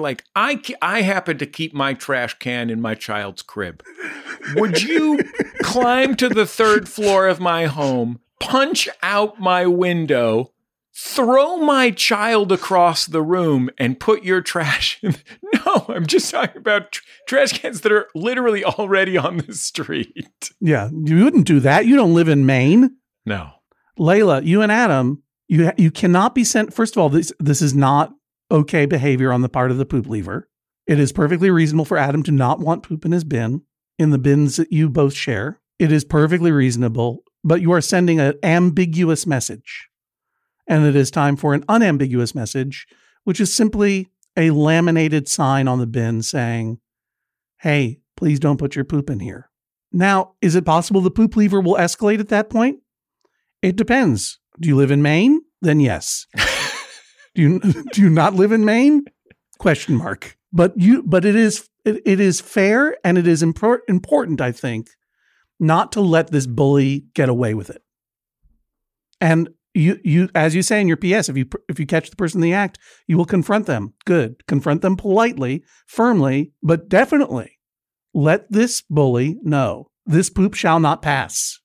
A: I happen to keep my trash can in my child's crib. Would you climb to the third floor of my home, punch out my window, throw my child across the room, and put your trash in? No, I'm just talking about trash cans that are literally already on the street.
B: Yeah, you wouldn't do that. You don't live in Maine.
A: No.
B: Layla, you and Adam, you cannot be sent. First of all, this is not okay behavior on the part of the poop leaver. It is perfectly reasonable for Adam to not want poop in his bin, in the bins that you both share. It is perfectly reasonable, but you are sending an ambiguous message. And it is time for an unambiguous message, which is simply a laminated sign on the bin saying, hey, please don't put your poop in here. Now, is it possible the poop leaver will escalate at that point? It depends. Do you live in Maine? Then yes. Do you not live in Maine? Question mark. But it is fair and it is important, I think, not to let this bully get away with it. And you as you say in your PS, if you catch the person in the act, you will confront them. Good. Confront them politely, firmly, but definitely let this bully know this poop shall not pass.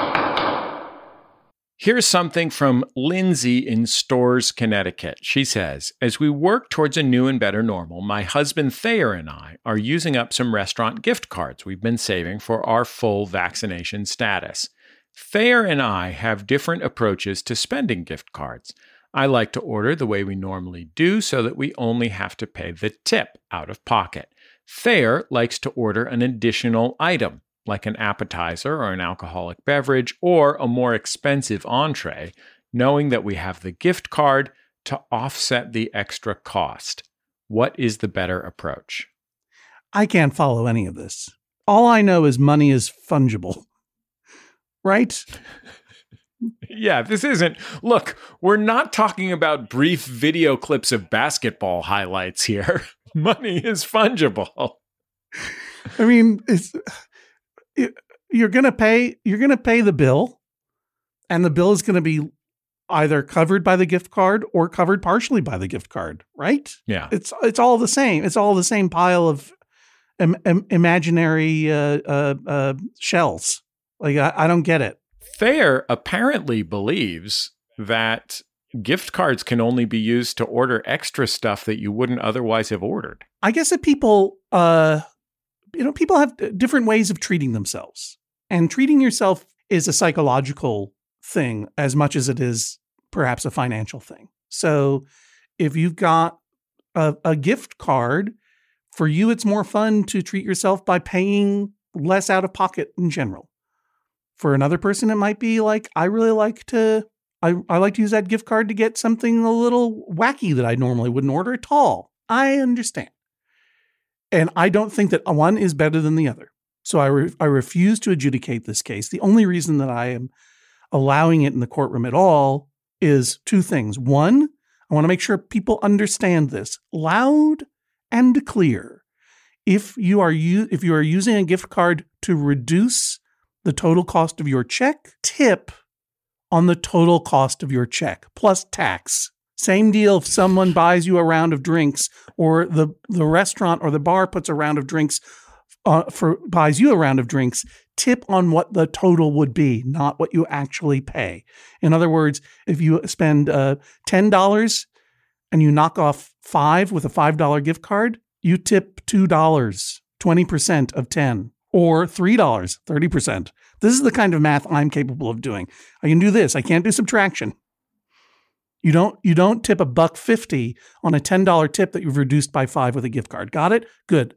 A: Here's something from Lindsay in Storrs, Connecticut. She says, as we work towards a new and better normal, my husband Thayer and I are using up some restaurant gift cards we've been saving for our full vaccination status. Thayer and I have different approaches to spending gift cards. I like to order the way we normally do so that we only have to pay the tip out of pocket. Thayer likes to order an additional item, like an appetizer or an alcoholic beverage or a more expensive entree, knowing that we have the gift card to offset the extra cost. What is the better approach?
B: I can't follow any of this. All I know is money is fungible. Right?
A: Yeah, this isn't. Look, we're not talking about brief video clips of basketball highlights here. Money is fungible.
B: I mean, you're going to pay the bill, and the bill is going to be either covered by the gift card or covered partially by the gift card, right?
A: Yeah.
B: It's all the same. It's all the same pile imaginary shells. Like, I don't get it.
A: Thayer apparently believes that gift cards can only be used to order extra stuff that you wouldn't otherwise have ordered.
B: I guess that people, people have different ways of treating themselves. And treating yourself is a psychological thing as much as it is perhaps a financial thing. So if you've got a gift card, for you, it's more fun to treat yourself by paying less out of pocket in general. For another person, it might be like, I like to use that gift card to get something a little wacky that I normally wouldn't order at all. I understand. And I don't think that one is better than the other. So I refuse to adjudicate this case. The only reason that I am allowing it in the courtroom at all is two things. One, I want to make sure people understand this loud and clear. If you are using a gift card to reduce the total cost of your check, tip on the total cost of your check plus tax. Same deal if someone buys you a round of drinks, or the restaurant or the bar puts a round of drinks buys you a round of drinks, tip on what the total would be, not what you actually pay. In other words, if you spend $10 and you knock off $5 with a $5 gift card, you tip $2, 20% of 10, or $3, 30%. This is the kind of math I'm capable of doing. I can do this. I can't do subtraction. You don't tip $1.50 on a $10 tip that you've reduced by 5 with a gift card. Got it? Good.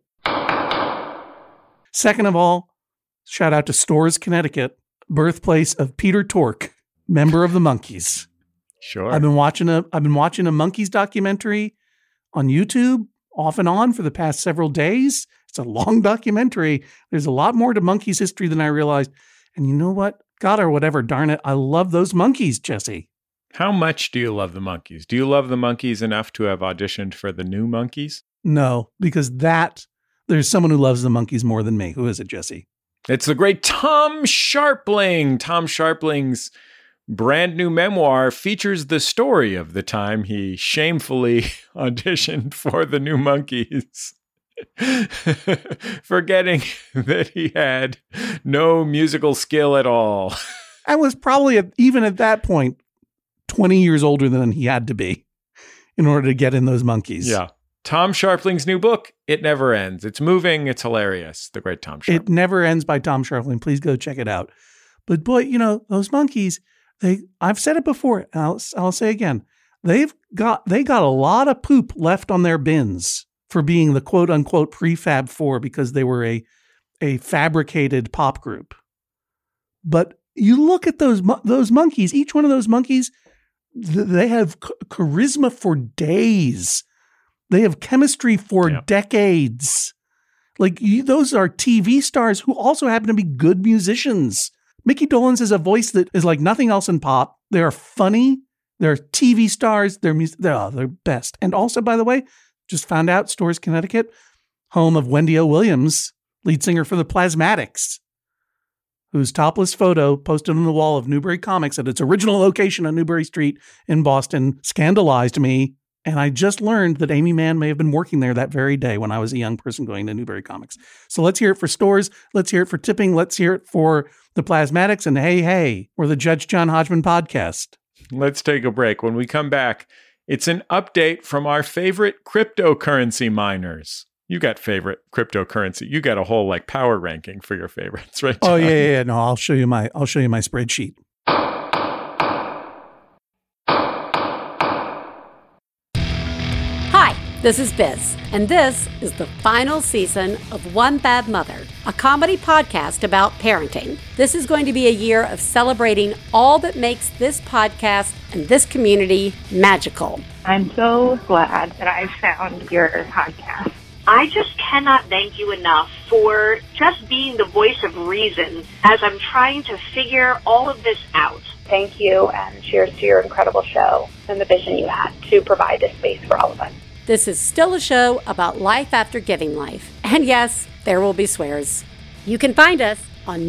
B: Second of all, shout out to Storrs, Connecticut, birthplace of Peter Tork, member of the Monkees.
A: Sure.
B: I've been watching a Monkees documentary on YouTube off and on for the past several days. It's a long documentary. There's a lot more to Monkees history than I realized. And you know what? God or whatever, darn it, I love those Monkees, Jesse.
A: How much do you love the Monkees? Do you love the Monkees enough to have auditioned for the new Monkees?
B: No, because there's someone who loves the Monkees more than me. Who is it, Jesse?
A: It's the great Tom Scharpling. Tom Scharpling's brand new memoir features the story of the time he shamefully auditioned for the new Monkees, forgetting that he had no musical skill at all.
B: I was probably, even at that point, 20 years older than he had to be in order to get in those Monkees.
A: Yeah. Tom Scharpling's new book, It Never Ends. It's moving. It's hilarious. The great Tom Scharpling.
B: It Never Ends by Tom Scharpling. Please go check it out. But boy, those Monkees, I've said it before, and I'll say again, they got a lot of poop left on their bins for being the quote unquote prefab four, because they were a fabricated pop group. But you look at those Monkees, each one of those Monkees, they have charisma for days. They have chemistry for decades. Like, those are TV stars who also happen to be good musicians. Mickey Dolenz has a voice that is like nothing else in pop. They are funny. They're TV stars. They're best. And also, by the way, just found out, Storrs, Connecticut, home of Wendy O. Williams, lead singer for the Plasmatics, whose topless photo posted on the wall of Newbury Comics at its original location on Newbury Street in Boston scandalized me. And I just learned that Amy Mann may have been working there that very day when I was a young person going to Newbury Comics. So let's hear it for Storrs. Let's hear it for tipping. Let's hear it for the Plasmatics. And hey, we're the Judge John Hodgman podcast.
A: Let's take a break. When we come back, it's an update from our favorite cryptocurrency miners. You got favorite cryptocurrency. You got a whole power ranking for your favorites, right, John?
B: Oh yeah. No, I'll show you my spreadsheet.
E: Hi, this is Biz, and this is the final season of One Bad Mother, a comedy podcast about parenting. This is going to be a year of celebrating all that makes this podcast and this community magical.
F: I'm so glad that I found your podcast.
G: I just cannot thank you enough for just being the voice of reason as I'm trying to figure all of this out.
F: Thank you, and cheers to your incredible show and the vision you had to provide this space for all of us.
E: This is still a show about life after giving life. And yes, there will be swears. You can find us on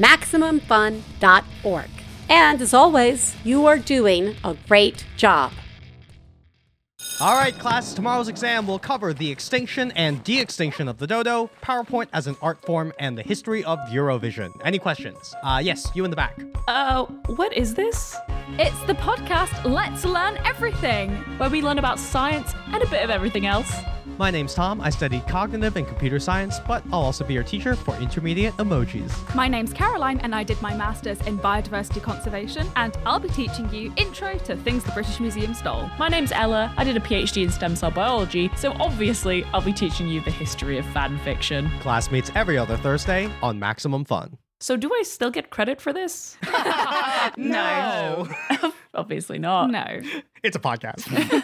E: MaximumFun.org. And as always, you are doing a great job.
H: All right, class, tomorrow's exam will cover the extinction and de-extinction of the dodo, PowerPoint as an art form, and the history of Eurovision. Any questions? Yes, you in the back.
I: What is this?
J: It's the podcast Let's Learn Everything, where we learn about science and a bit of everything else.
H: My name's Tom. I study cognitive and computer science, but I'll also be your teacher for intermediate emojis.
J: My name's Caroline, and I did my master's in biodiversity conservation, and I'll be teaching you intro to things the British Museum stole.
I: My name's Ella. I did a PhD in stem cell biology, so obviously I'll be teaching you the history of fan fiction.
H: Class meets every other Thursday on Maximum Fun.
I: So do I still get credit for this?
J: No.
I: Obviously not.
J: No.
H: It's a podcast.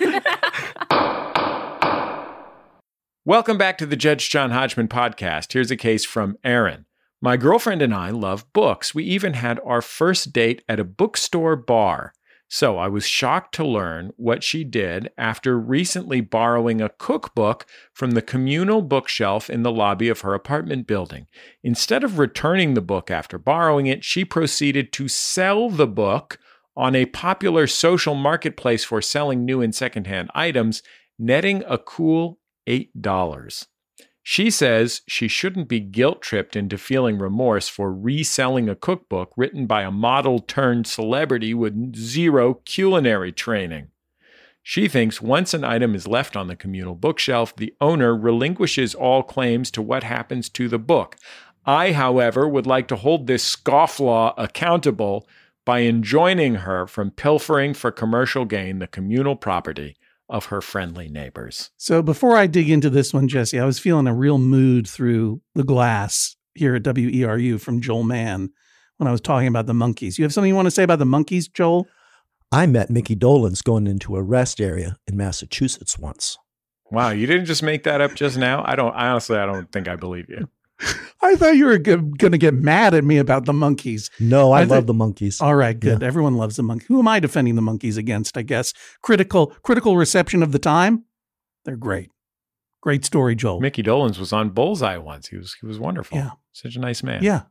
A: Welcome back to the Judge John Hodgman podcast. Here's a case from Aaron. My girlfriend and I love books. We even had our first date at a bookstore bar. So I was shocked to learn what she did after recently borrowing a cookbook from the communal bookshelf in the lobby of her apartment building. Instead of returning the book after borrowing it, she proceeded to sell the book on a popular social marketplace for selling new and secondhand items, netting a cool $8. She says she shouldn't be guilt-tripped into feeling remorse for reselling a cookbook written by a model-turned-celebrity with zero culinary training. She thinks once an item is left on the communal bookshelf, the owner relinquishes all claims to what happens to the book. I, however, would like to hold this scofflaw accountable by enjoining her from pilfering for commercial gain the communal property of her friendly neighbors.
B: So before I dig into this one, Jesse, I was feeling a real mood through the glass here at WERU from Joel Mann when I was talking about the monkeys. You have something you want to say about the monkeys, Joel?
D: I met Mickey Dolenz going into a rest area in Massachusetts once.
A: Wow, you didn't just make that up just now? I don't think I believe you.
B: I thought you were going to get mad at me about the monkeys.
D: No, I love the monkeys.
B: All right, good. Yeah. Everyone loves the monkeys. Who am I defending the monkeys against, I guess? Critical reception of the time? They're great. Great story, Joel.
A: Mickey Dolenz was on Bullseye once. He was wonderful.
B: Yeah.
A: Such a nice man.
B: Yeah.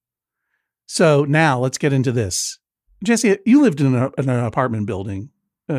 B: So now let's get into this. Jesse, you lived in an apartment building.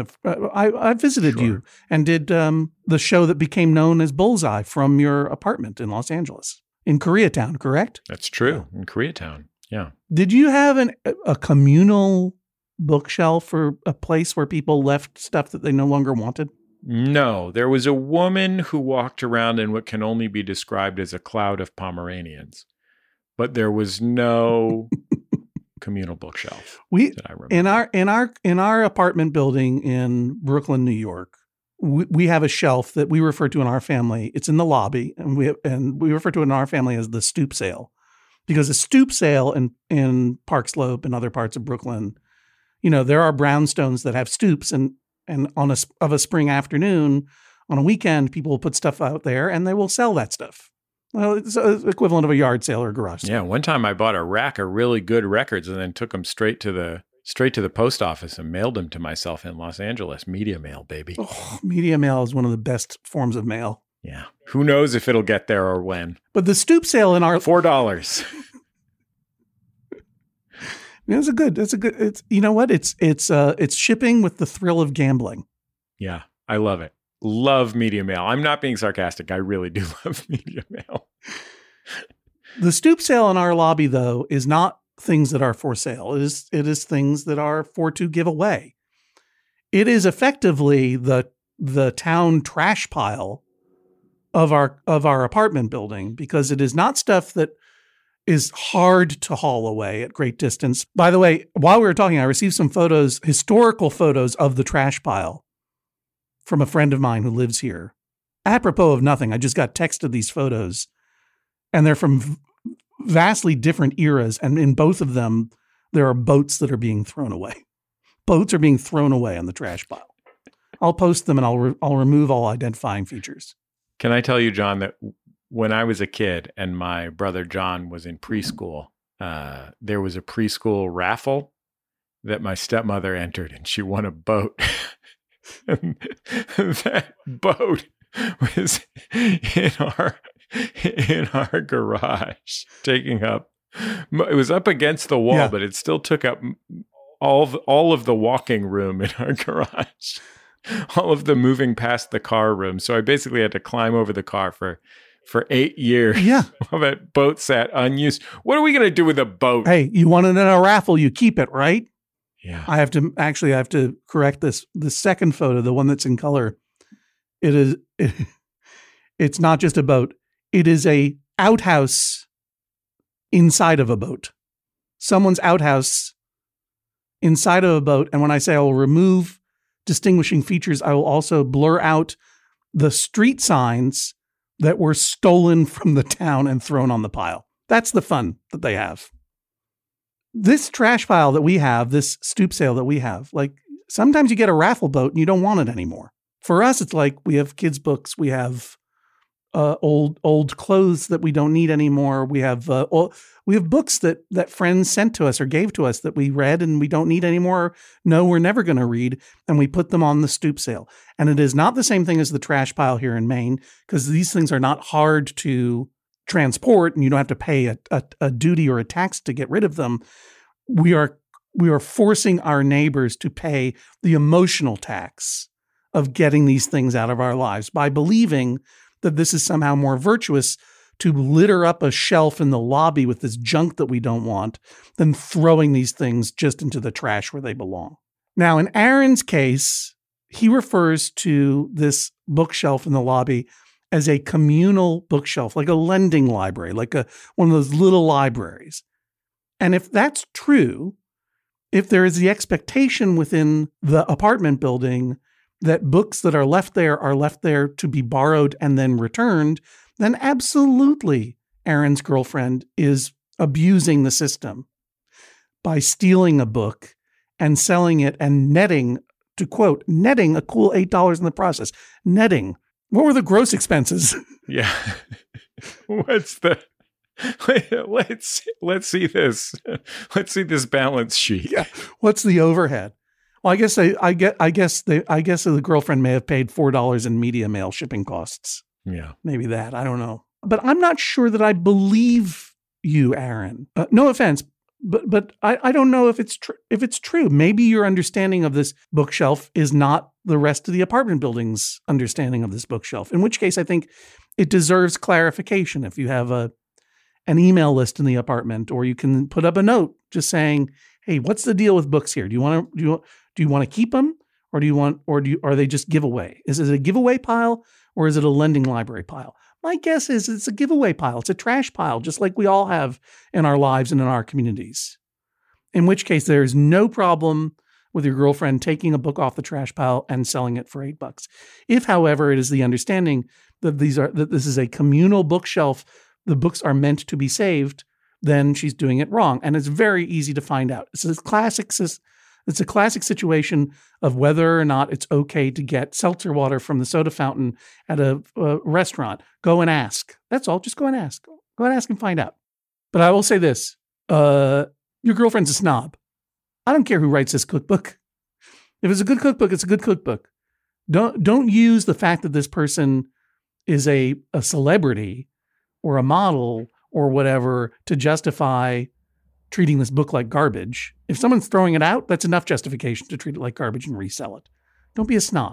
B: I visited you and did the show that became known as Bullseye from your apartment in Los Angeles. In Koreatown, correct?
A: That's true. In Koreatown, yeah.
B: Did you have a communal bookshelf or a place where people left stuff that they no longer wanted?
A: No. There was a woman who walked around in what can only be described as a cloud of Pomeranians. But there was no communal bookshelf that I remember.
B: In our apartment building in Brooklyn, New York, we have a shelf that we refer to in our family. It's in the lobby, and we refer to it in our family as the stoop sale, because a stoop sale in Park Slope and other parts of Brooklyn, there are brownstones that have stoops, and on a spring afternoon, on a weekend, people will put stuff out there and they will sell that stuff. Well, it's equivalent of a yard sale or garage sale.
A: Yeah, one time I bought a rack of really good records and then took them straight to the post office and mailed them to myself in Los Angeles. Media mail, baby.
B: Oh, media mail is one of the best forms of mail.
A: Yeah. Who knows if it'll get there or when.
B: But the stoop sale in our
A: $4.
B: That's a good. It's you know what? It's shipping with the thrill of gambling.
A: Yeah, I love it. Love media mail. I'm not being sarcastic. I really do love media mail.
B: The stoop sale in our lobby, though, is not things that are for sale. It is things that are for to give away. It is effectively the town trash pile of our apartment building, because it is not stuff that is hard to haul away at great distance. By the way, while we were talking, I received some photos, historical photos of the trash pile from a friend of mine who lives here. Apropos of nothing, I just got texted these photos, and they're from vastly different eras, and in both of them, there are boats that are being thrown away. Boats are being thrown away on the trash pile. I'll post them, and I'll remove all identifying features.
A: Can I tell you, John, that when I was a kid and my brother John was in preschool, there was a preschool raffle that my stepmother entered, and she won a boat. And that boat was in our garage, taking up. It was up against the wall, but it still took up all of the walking room in our garage. all of the moving past the car room. So I basically had to climb over the car for 8 years.
B: Yeah.
A: While that boat sat unused. What are we going to do with a boat?
B: Hey, you want it in a raffle, you keep it, right?
A: Yeah.
B: I have to correct this. The second photo, the one that's in color, it's not just a boat. It is a outhouse inside of a boat. Someone's outhouse inside of a boat. And when I say I will remove distinguishing features, I will also blur out the street signs that were stolen from the town and thrown on the pile. That's the fun that they have. This trash pile that we have, this stoop sale that we have, like sometimes you get a raffle boat and you don't want it anymore. For us, it's like we have kids' books, we have old clothes that we don't need anymore. We have books that friends sent to us or gave to us that we read and we don't need anymore. No, we're never going to read, and we put them on the stoop sale. And it is not the same thing as the trash pile here in Maine, because these things are not hard to transport, and you don't have to pay a duty or a tax to get rid of them. We are forcing our neighbors to pay the emotional tax of getting these things out of our lives by believing that this is somehow more virtuous to litter up a shelf in the lobby with this junk that we don't want than throwing these things just into the trash where they belong. Now, in Aaron's case, he refers to this bookshelf in the lobby as a communal bookshelf, like a lending library, like one of those little libraries. And if that's true, if there is the expectation within the apartment building that books that are left there to be borrowed and then returned, then absolutely Aaron's girlfriend is abusing the system by stealing a book and selling it and netting, to quote, netting a cool $8 in the process. Netting. What were the gross expenses?
A: Yeah. Let's see this. Let's see this balance sheet.
B: Yeah. What's the overhead? Well, I guess the girlfriend may have paid $4 in media mail shipping costs.
A: Yeah.
B: Maybe that. I don't know. But I'm not sure that I believe you, Aaron. No offense, but I don't know if it's true. Maybe your understanding of this bookshelf is not the rest of the apartment building's understanding of this bookshelf. In which case, I think it deserves clarification. If you have an email list in the apartment, or you can put up a note just saying, "Hey, what's the deal with books here? Do you want to keep them, or are they just giveaway? Is it a giveaway pile, or is it a lending library pile?" My guess is it's a giveaway pile. It's a trash pile, just like we all have in our lives and in our communities. In which case, there's no problem with your girlfriend taking a book off the trash pile and selling it for $8. If, however, it is the understanding that this is a communal bookshelf, the books are meant to be saved, then she's doing it wrong. And it's very easy to find out. It's a classic situation of whether or not it's okay to get seltzer water from the soda fountain at a restaurant. Go and ask. That's all. Just go and ask. Go and ask and find out. But I will say this. Your girlfriend's a snob. I don't care who writes this cookbook. If it's a good cookbook, it's a good cookbook. Don't use the fact that this person is a celebrity or a model or whatever to justify treating this book like garbage. If someone's throwing it out, that's enough justification to treat it like garbage and resell it. Don't be a snob.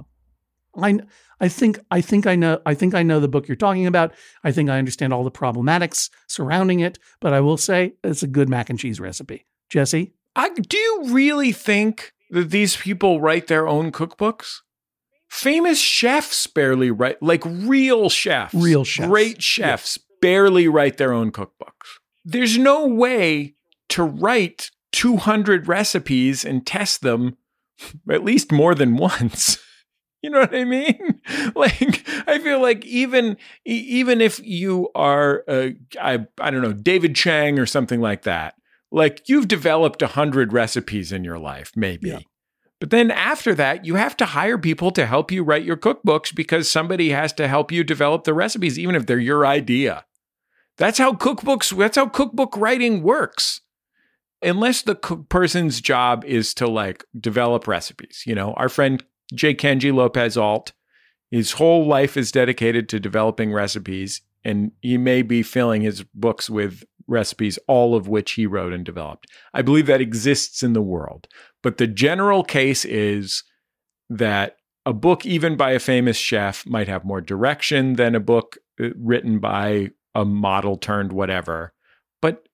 B: I think I know the book you're talking about. I think I understand all the problematics surrounding it, but I will say it's a good mac and cheese recipe. Jesse?
A: Do you really think that these people write their own cookbooks? Famous chefs barely write, like real chefs. Great chefs barely write their own cookbooks. There's no way to write 200 recipes and test them at least more than once. You know what I mean? Like, I feel like even if you are, I don't know, David Chang or something like that, like you've developed 100 recipes in your life, maybe. Yeah. But then after that, you have to hire people to help you write your cookbooks because somebody has to help you develop the recipes, even if they're your idea. That's how cookbook writing works. Unless the person's job is to like develop recipes. You know, our friend J. Kenji Lopez Alt, his whole life is dedicated to developing recipes, and he may be filling his books with recipes, all of which he wrote and developed. I believe that exists in the world. But the general case is that a book, even by a famous chef, might have more direction than a book written by a model turned whatever. But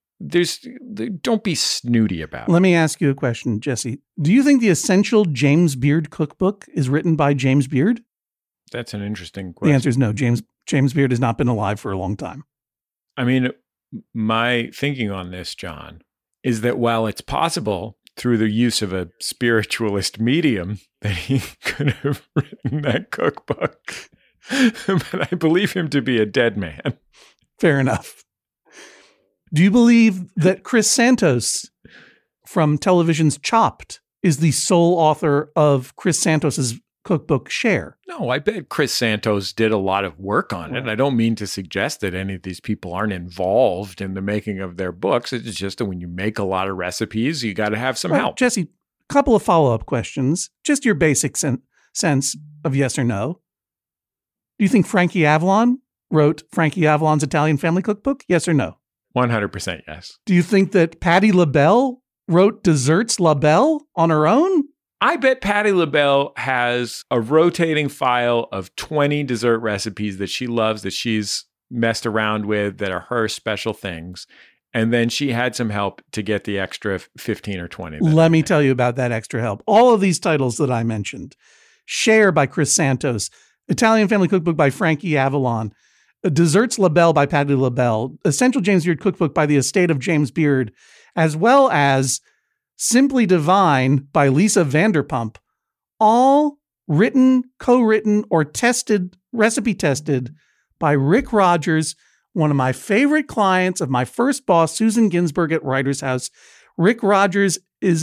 A: don't be snooty about it.
B: Let me ask you a question, Jesse. Do you think the Essential James Beard Cookbook is written by James Beard?
A: That's an interesting question.
B: The answer is no. James Beard has not been alive for a long time.
A: I mean, my thinking on this, John, is that while it's possible through the use of a spiritualist medium that he could have written that cookbook, but I believe him to be a dead man.
B: Fair enough. Do you believe that Chris Santos from television's Chopped is the sole author of Chris Santos's cookbook Share?
A: No, I bet Chris Santos did a lot of work on it. I don't mean to suggest that any of these people aren't involved in the making of their books. It's just that when you make a lot of recipes, you got to have some help.
B: Jesse, a couple of follow-up questions. Just your basic sense of yes or no. Do you think Frankie Avalon wrote Frankie Avalon's Italian Family Cookbook? Yes or no?
A: 100% yes.
B: Do you think that Patti LaBelle wrote Desserts LaBelle on her own?
A: I bet Patti LaBelle has a rotating file of 20 dessert recipes that she loves, that she's messed around with, that are her special things. And then she had some help to get the extra 15 or 20.
B: Let me tell you about that extra help. All of these titles that I mentioned: Share by Chris Santos, Italian Family Cookbook by Frankie Avalon, Desserts LaBelle by Patti LaBelle, Essential James Beard Cookbook by the Estate of James Beard, as well as Simply Divine by Lisa Vanderpump, all written, co-written, or recipe tested by Rick Rogers, one of my favorite clients of my first boss, Susan Ginsburg at Writer's House. Rick Rogers is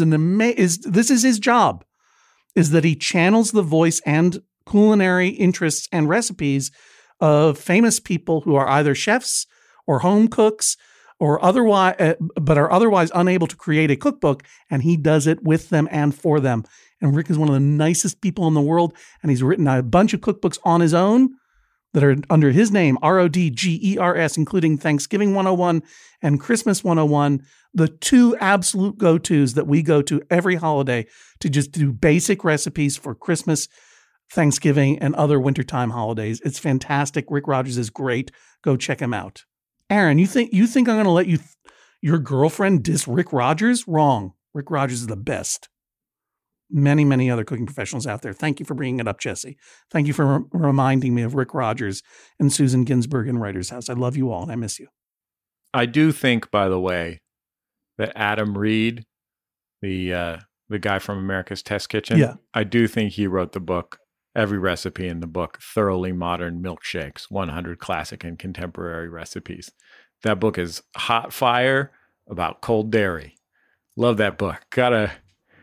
B: this is his job, is that he channels the voice and culinary interests and recipes of famous people who are either chefs or home cooks or otherwise, but are otherwise unable to create a cookbook, and he does it with them and for them. And Rick is one of the nicest people in the world, and he's written a bunch of cookbooks on his own that are under his name, Rodgers, including Thanksgiving 101 and Christmas 101, the two absolute go-tos that we go to every holiday to just do basic recipes for Christmas, Thanksgiving, and other wintertime holidays. It's fantastic. Rick Rogers is great. Go check him out. Aaron, you think I'm going to let your girlfriend diss Rick Rogers? Wrong. Rick Rogers is the best. Many, many other cooking professionals out there. Thank you for bringing it up, Jesse. Thank you for reminding me of Rick Rogers and Susan Ginsburg in Writer's House. I love you all, and I miss you.
A: I do think, by the way, that Adam Reed, the guy from America's Test Kitchen, I do think he wrote the book, every recipe in the book, Thoroughly Modern Milkshakes, 100 Classic and Contemporary Recipes. That book is hot fire about cold dairy. Love that book. Got a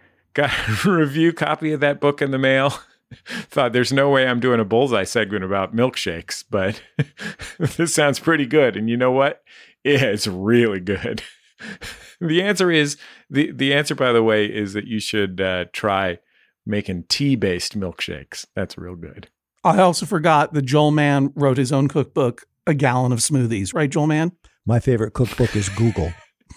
A: review copy of that book in the mail. Thought there's no way I'm doing a bullseye segment about milkshakes, but this sounds pretty good. And you know what? It's really good. The answer is, the answer, by the way, is that you should try making tea-based milkshakes. That's real good.
B: I also forgot that Joel Mann wrote his own cookbook, A Gallon of Smoothies. Right, Joel Mann?
D: My favorite cookbook is Google.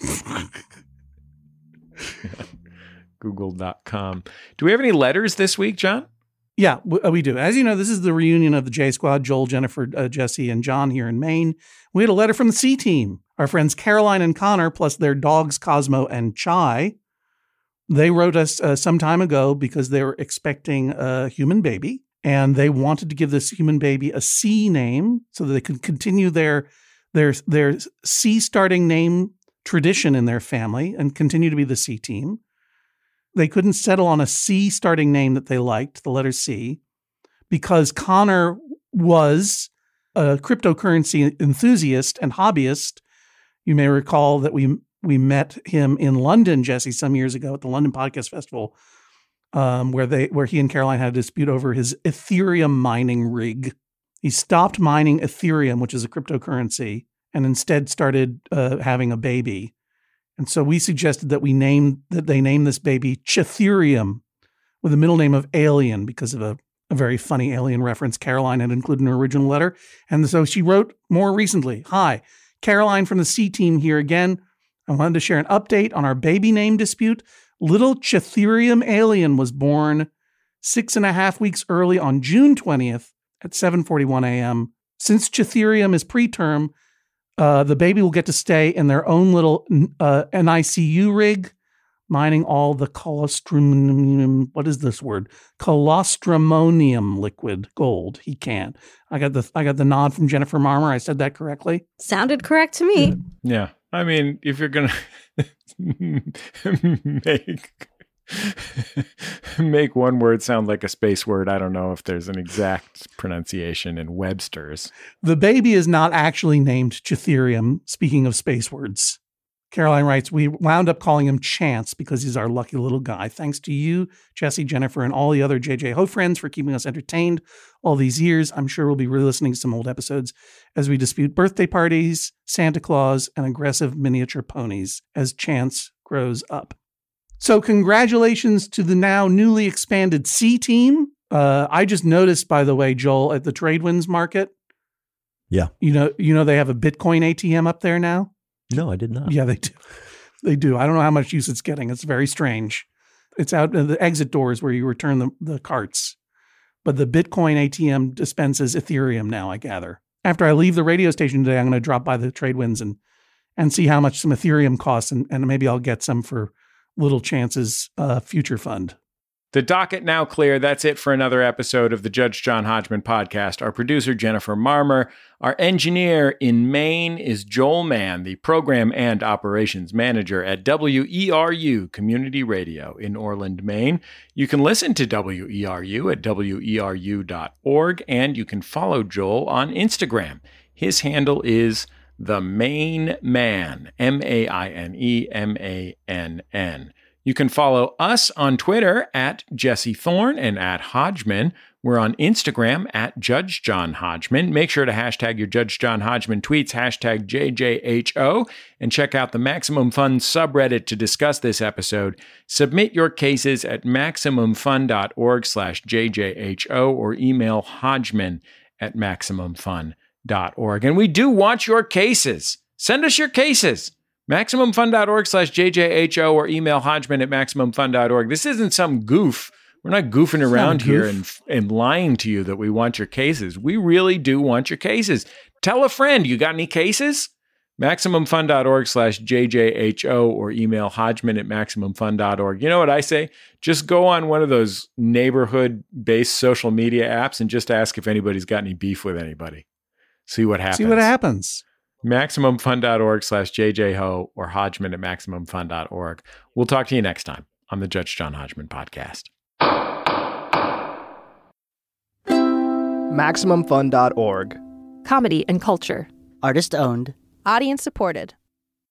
A: Google.com. Do we have any letters this week, John?
B: Yeah, we do. As you know, this is the reunion of the J Squad, Joel, Jennifer, Jesse, and John here in Maine. We had a letter from the C Team, our friends Caroline and Connor, plus their dogs Cosmo and Chai. They wrote us some time ago because they were expecting a human baby, and they wanted to give this human baby a C name so that they could continue their C starting name tradition in their family and continue to be the C Team. They couldn't settle on a C starting name that they liked, the letter C, because Connor was a cryptocurrency enthusiast and hobbyist. You may recall that we met him in London, Jesse, some years ago at the London Podcast Festival, where he and Caroline had a dispute over his Ethereum mining rig. He stopped mining Ethereum, which is a cryptocurrency, and instead started having a baby. And so we suggested that they name this baby Chetherium with a middle name of Alien because of a very funny Alien reference Caroline had included in her original letter. And so she wrote more recently, "Hi, Caroline from the C Team here again. I wanted to share an update on our baby name dispute. Little Chetherium Alien was born 6.5 weeks early on June 20th at 7:41 a.m. Since Chitherium is preterm, the baby will get to stay in their own little NICU rig, mining all the colostrum. What is this word? Colostramonium liquid gold. He can. I got the nod from Jennifer Marmer. I said that correctly.
C: Sounded correct to me.
A: Yeah. I mean, if you're gonna make one word sound like a space word, I don't know if there's an exact pronunciation in Webster's.
B: The baby is not actually named Chitherium, speaking of space words. Caroline writes, we wound up calling him Chance because he's our lucky little guy. Thanks to you, Jesse, Jennifer, and all the other JJ Ho friends for keeping us entertained all these years. I'm sure we'll be re-listening to some old episodes as we dispute birthday parties, Santa Claus, and aggressive miniature ponies as Chance grows up. So congratulations to the now newly expanded C team. I just noticed, by the way, Joel, at the Tradewinds market.
D: Yeah.
B: You know they have a Bitcoin ATM up there now?
D: No, I did not.
B: Yeah, they do. They do. I don't know how much use it's getting. It's very strange. It's out in the exit doors where you return the carts. But the Bitcoin ATM dispenses Ethereum now, I gather. After I leave the radio station today, I'm going to drop by the Tradewinds and see how much some Ethereum costs, and maybe I'll get some for Little Chance's future fund.
A: The docket now clear. That's it for another episode of the Judge John Hodgman podcast. Our producer, Jennifer Marmer. Our engineer in Maine is Joel Mann, the program and operations manager at WERU Community Radio in Orland, Maine. You can listen to WERU at weru.org, and you can follow Joel on Instagram. His handle is The Maine Man, MAINEMANN. You can follow us on Twitter at Jesse Thorne and at Hodgman. We're on Instagram at Judge John Hodgman. Make sure to hashtag your Judge John Hodgman tweets, hashtag JJHO, and check out the Maximum Fun subreddit to discuss this episode. Submit your cases at maximumfun.org/JJHO or email hodgman@maximumfun.org. And we do want your cases. Send us your cases. MaximumFun.org/JJHO or email Hodgman@MaximumFun.org. This isn't some goof. We're not goofing around here and lying to you that we want your cases. We really do want your cases. Tell a friend, you got any cases? MaximumFun.org/JJHO or email Hodgman@MaximumFun.org. You know what I say? Just go on one of those neighborhood-based social media apps and just ask if anybody's got any beef with anybody. See what happens. MaximumFun.org/JJHo or Hodgman@MaximumFun.org. We'll talk to you next time on the Judge John Hodgman podcast.
K: MaximumFun.org.
L: Comedy and culture.
K: Artist owned.
L: Audience supported.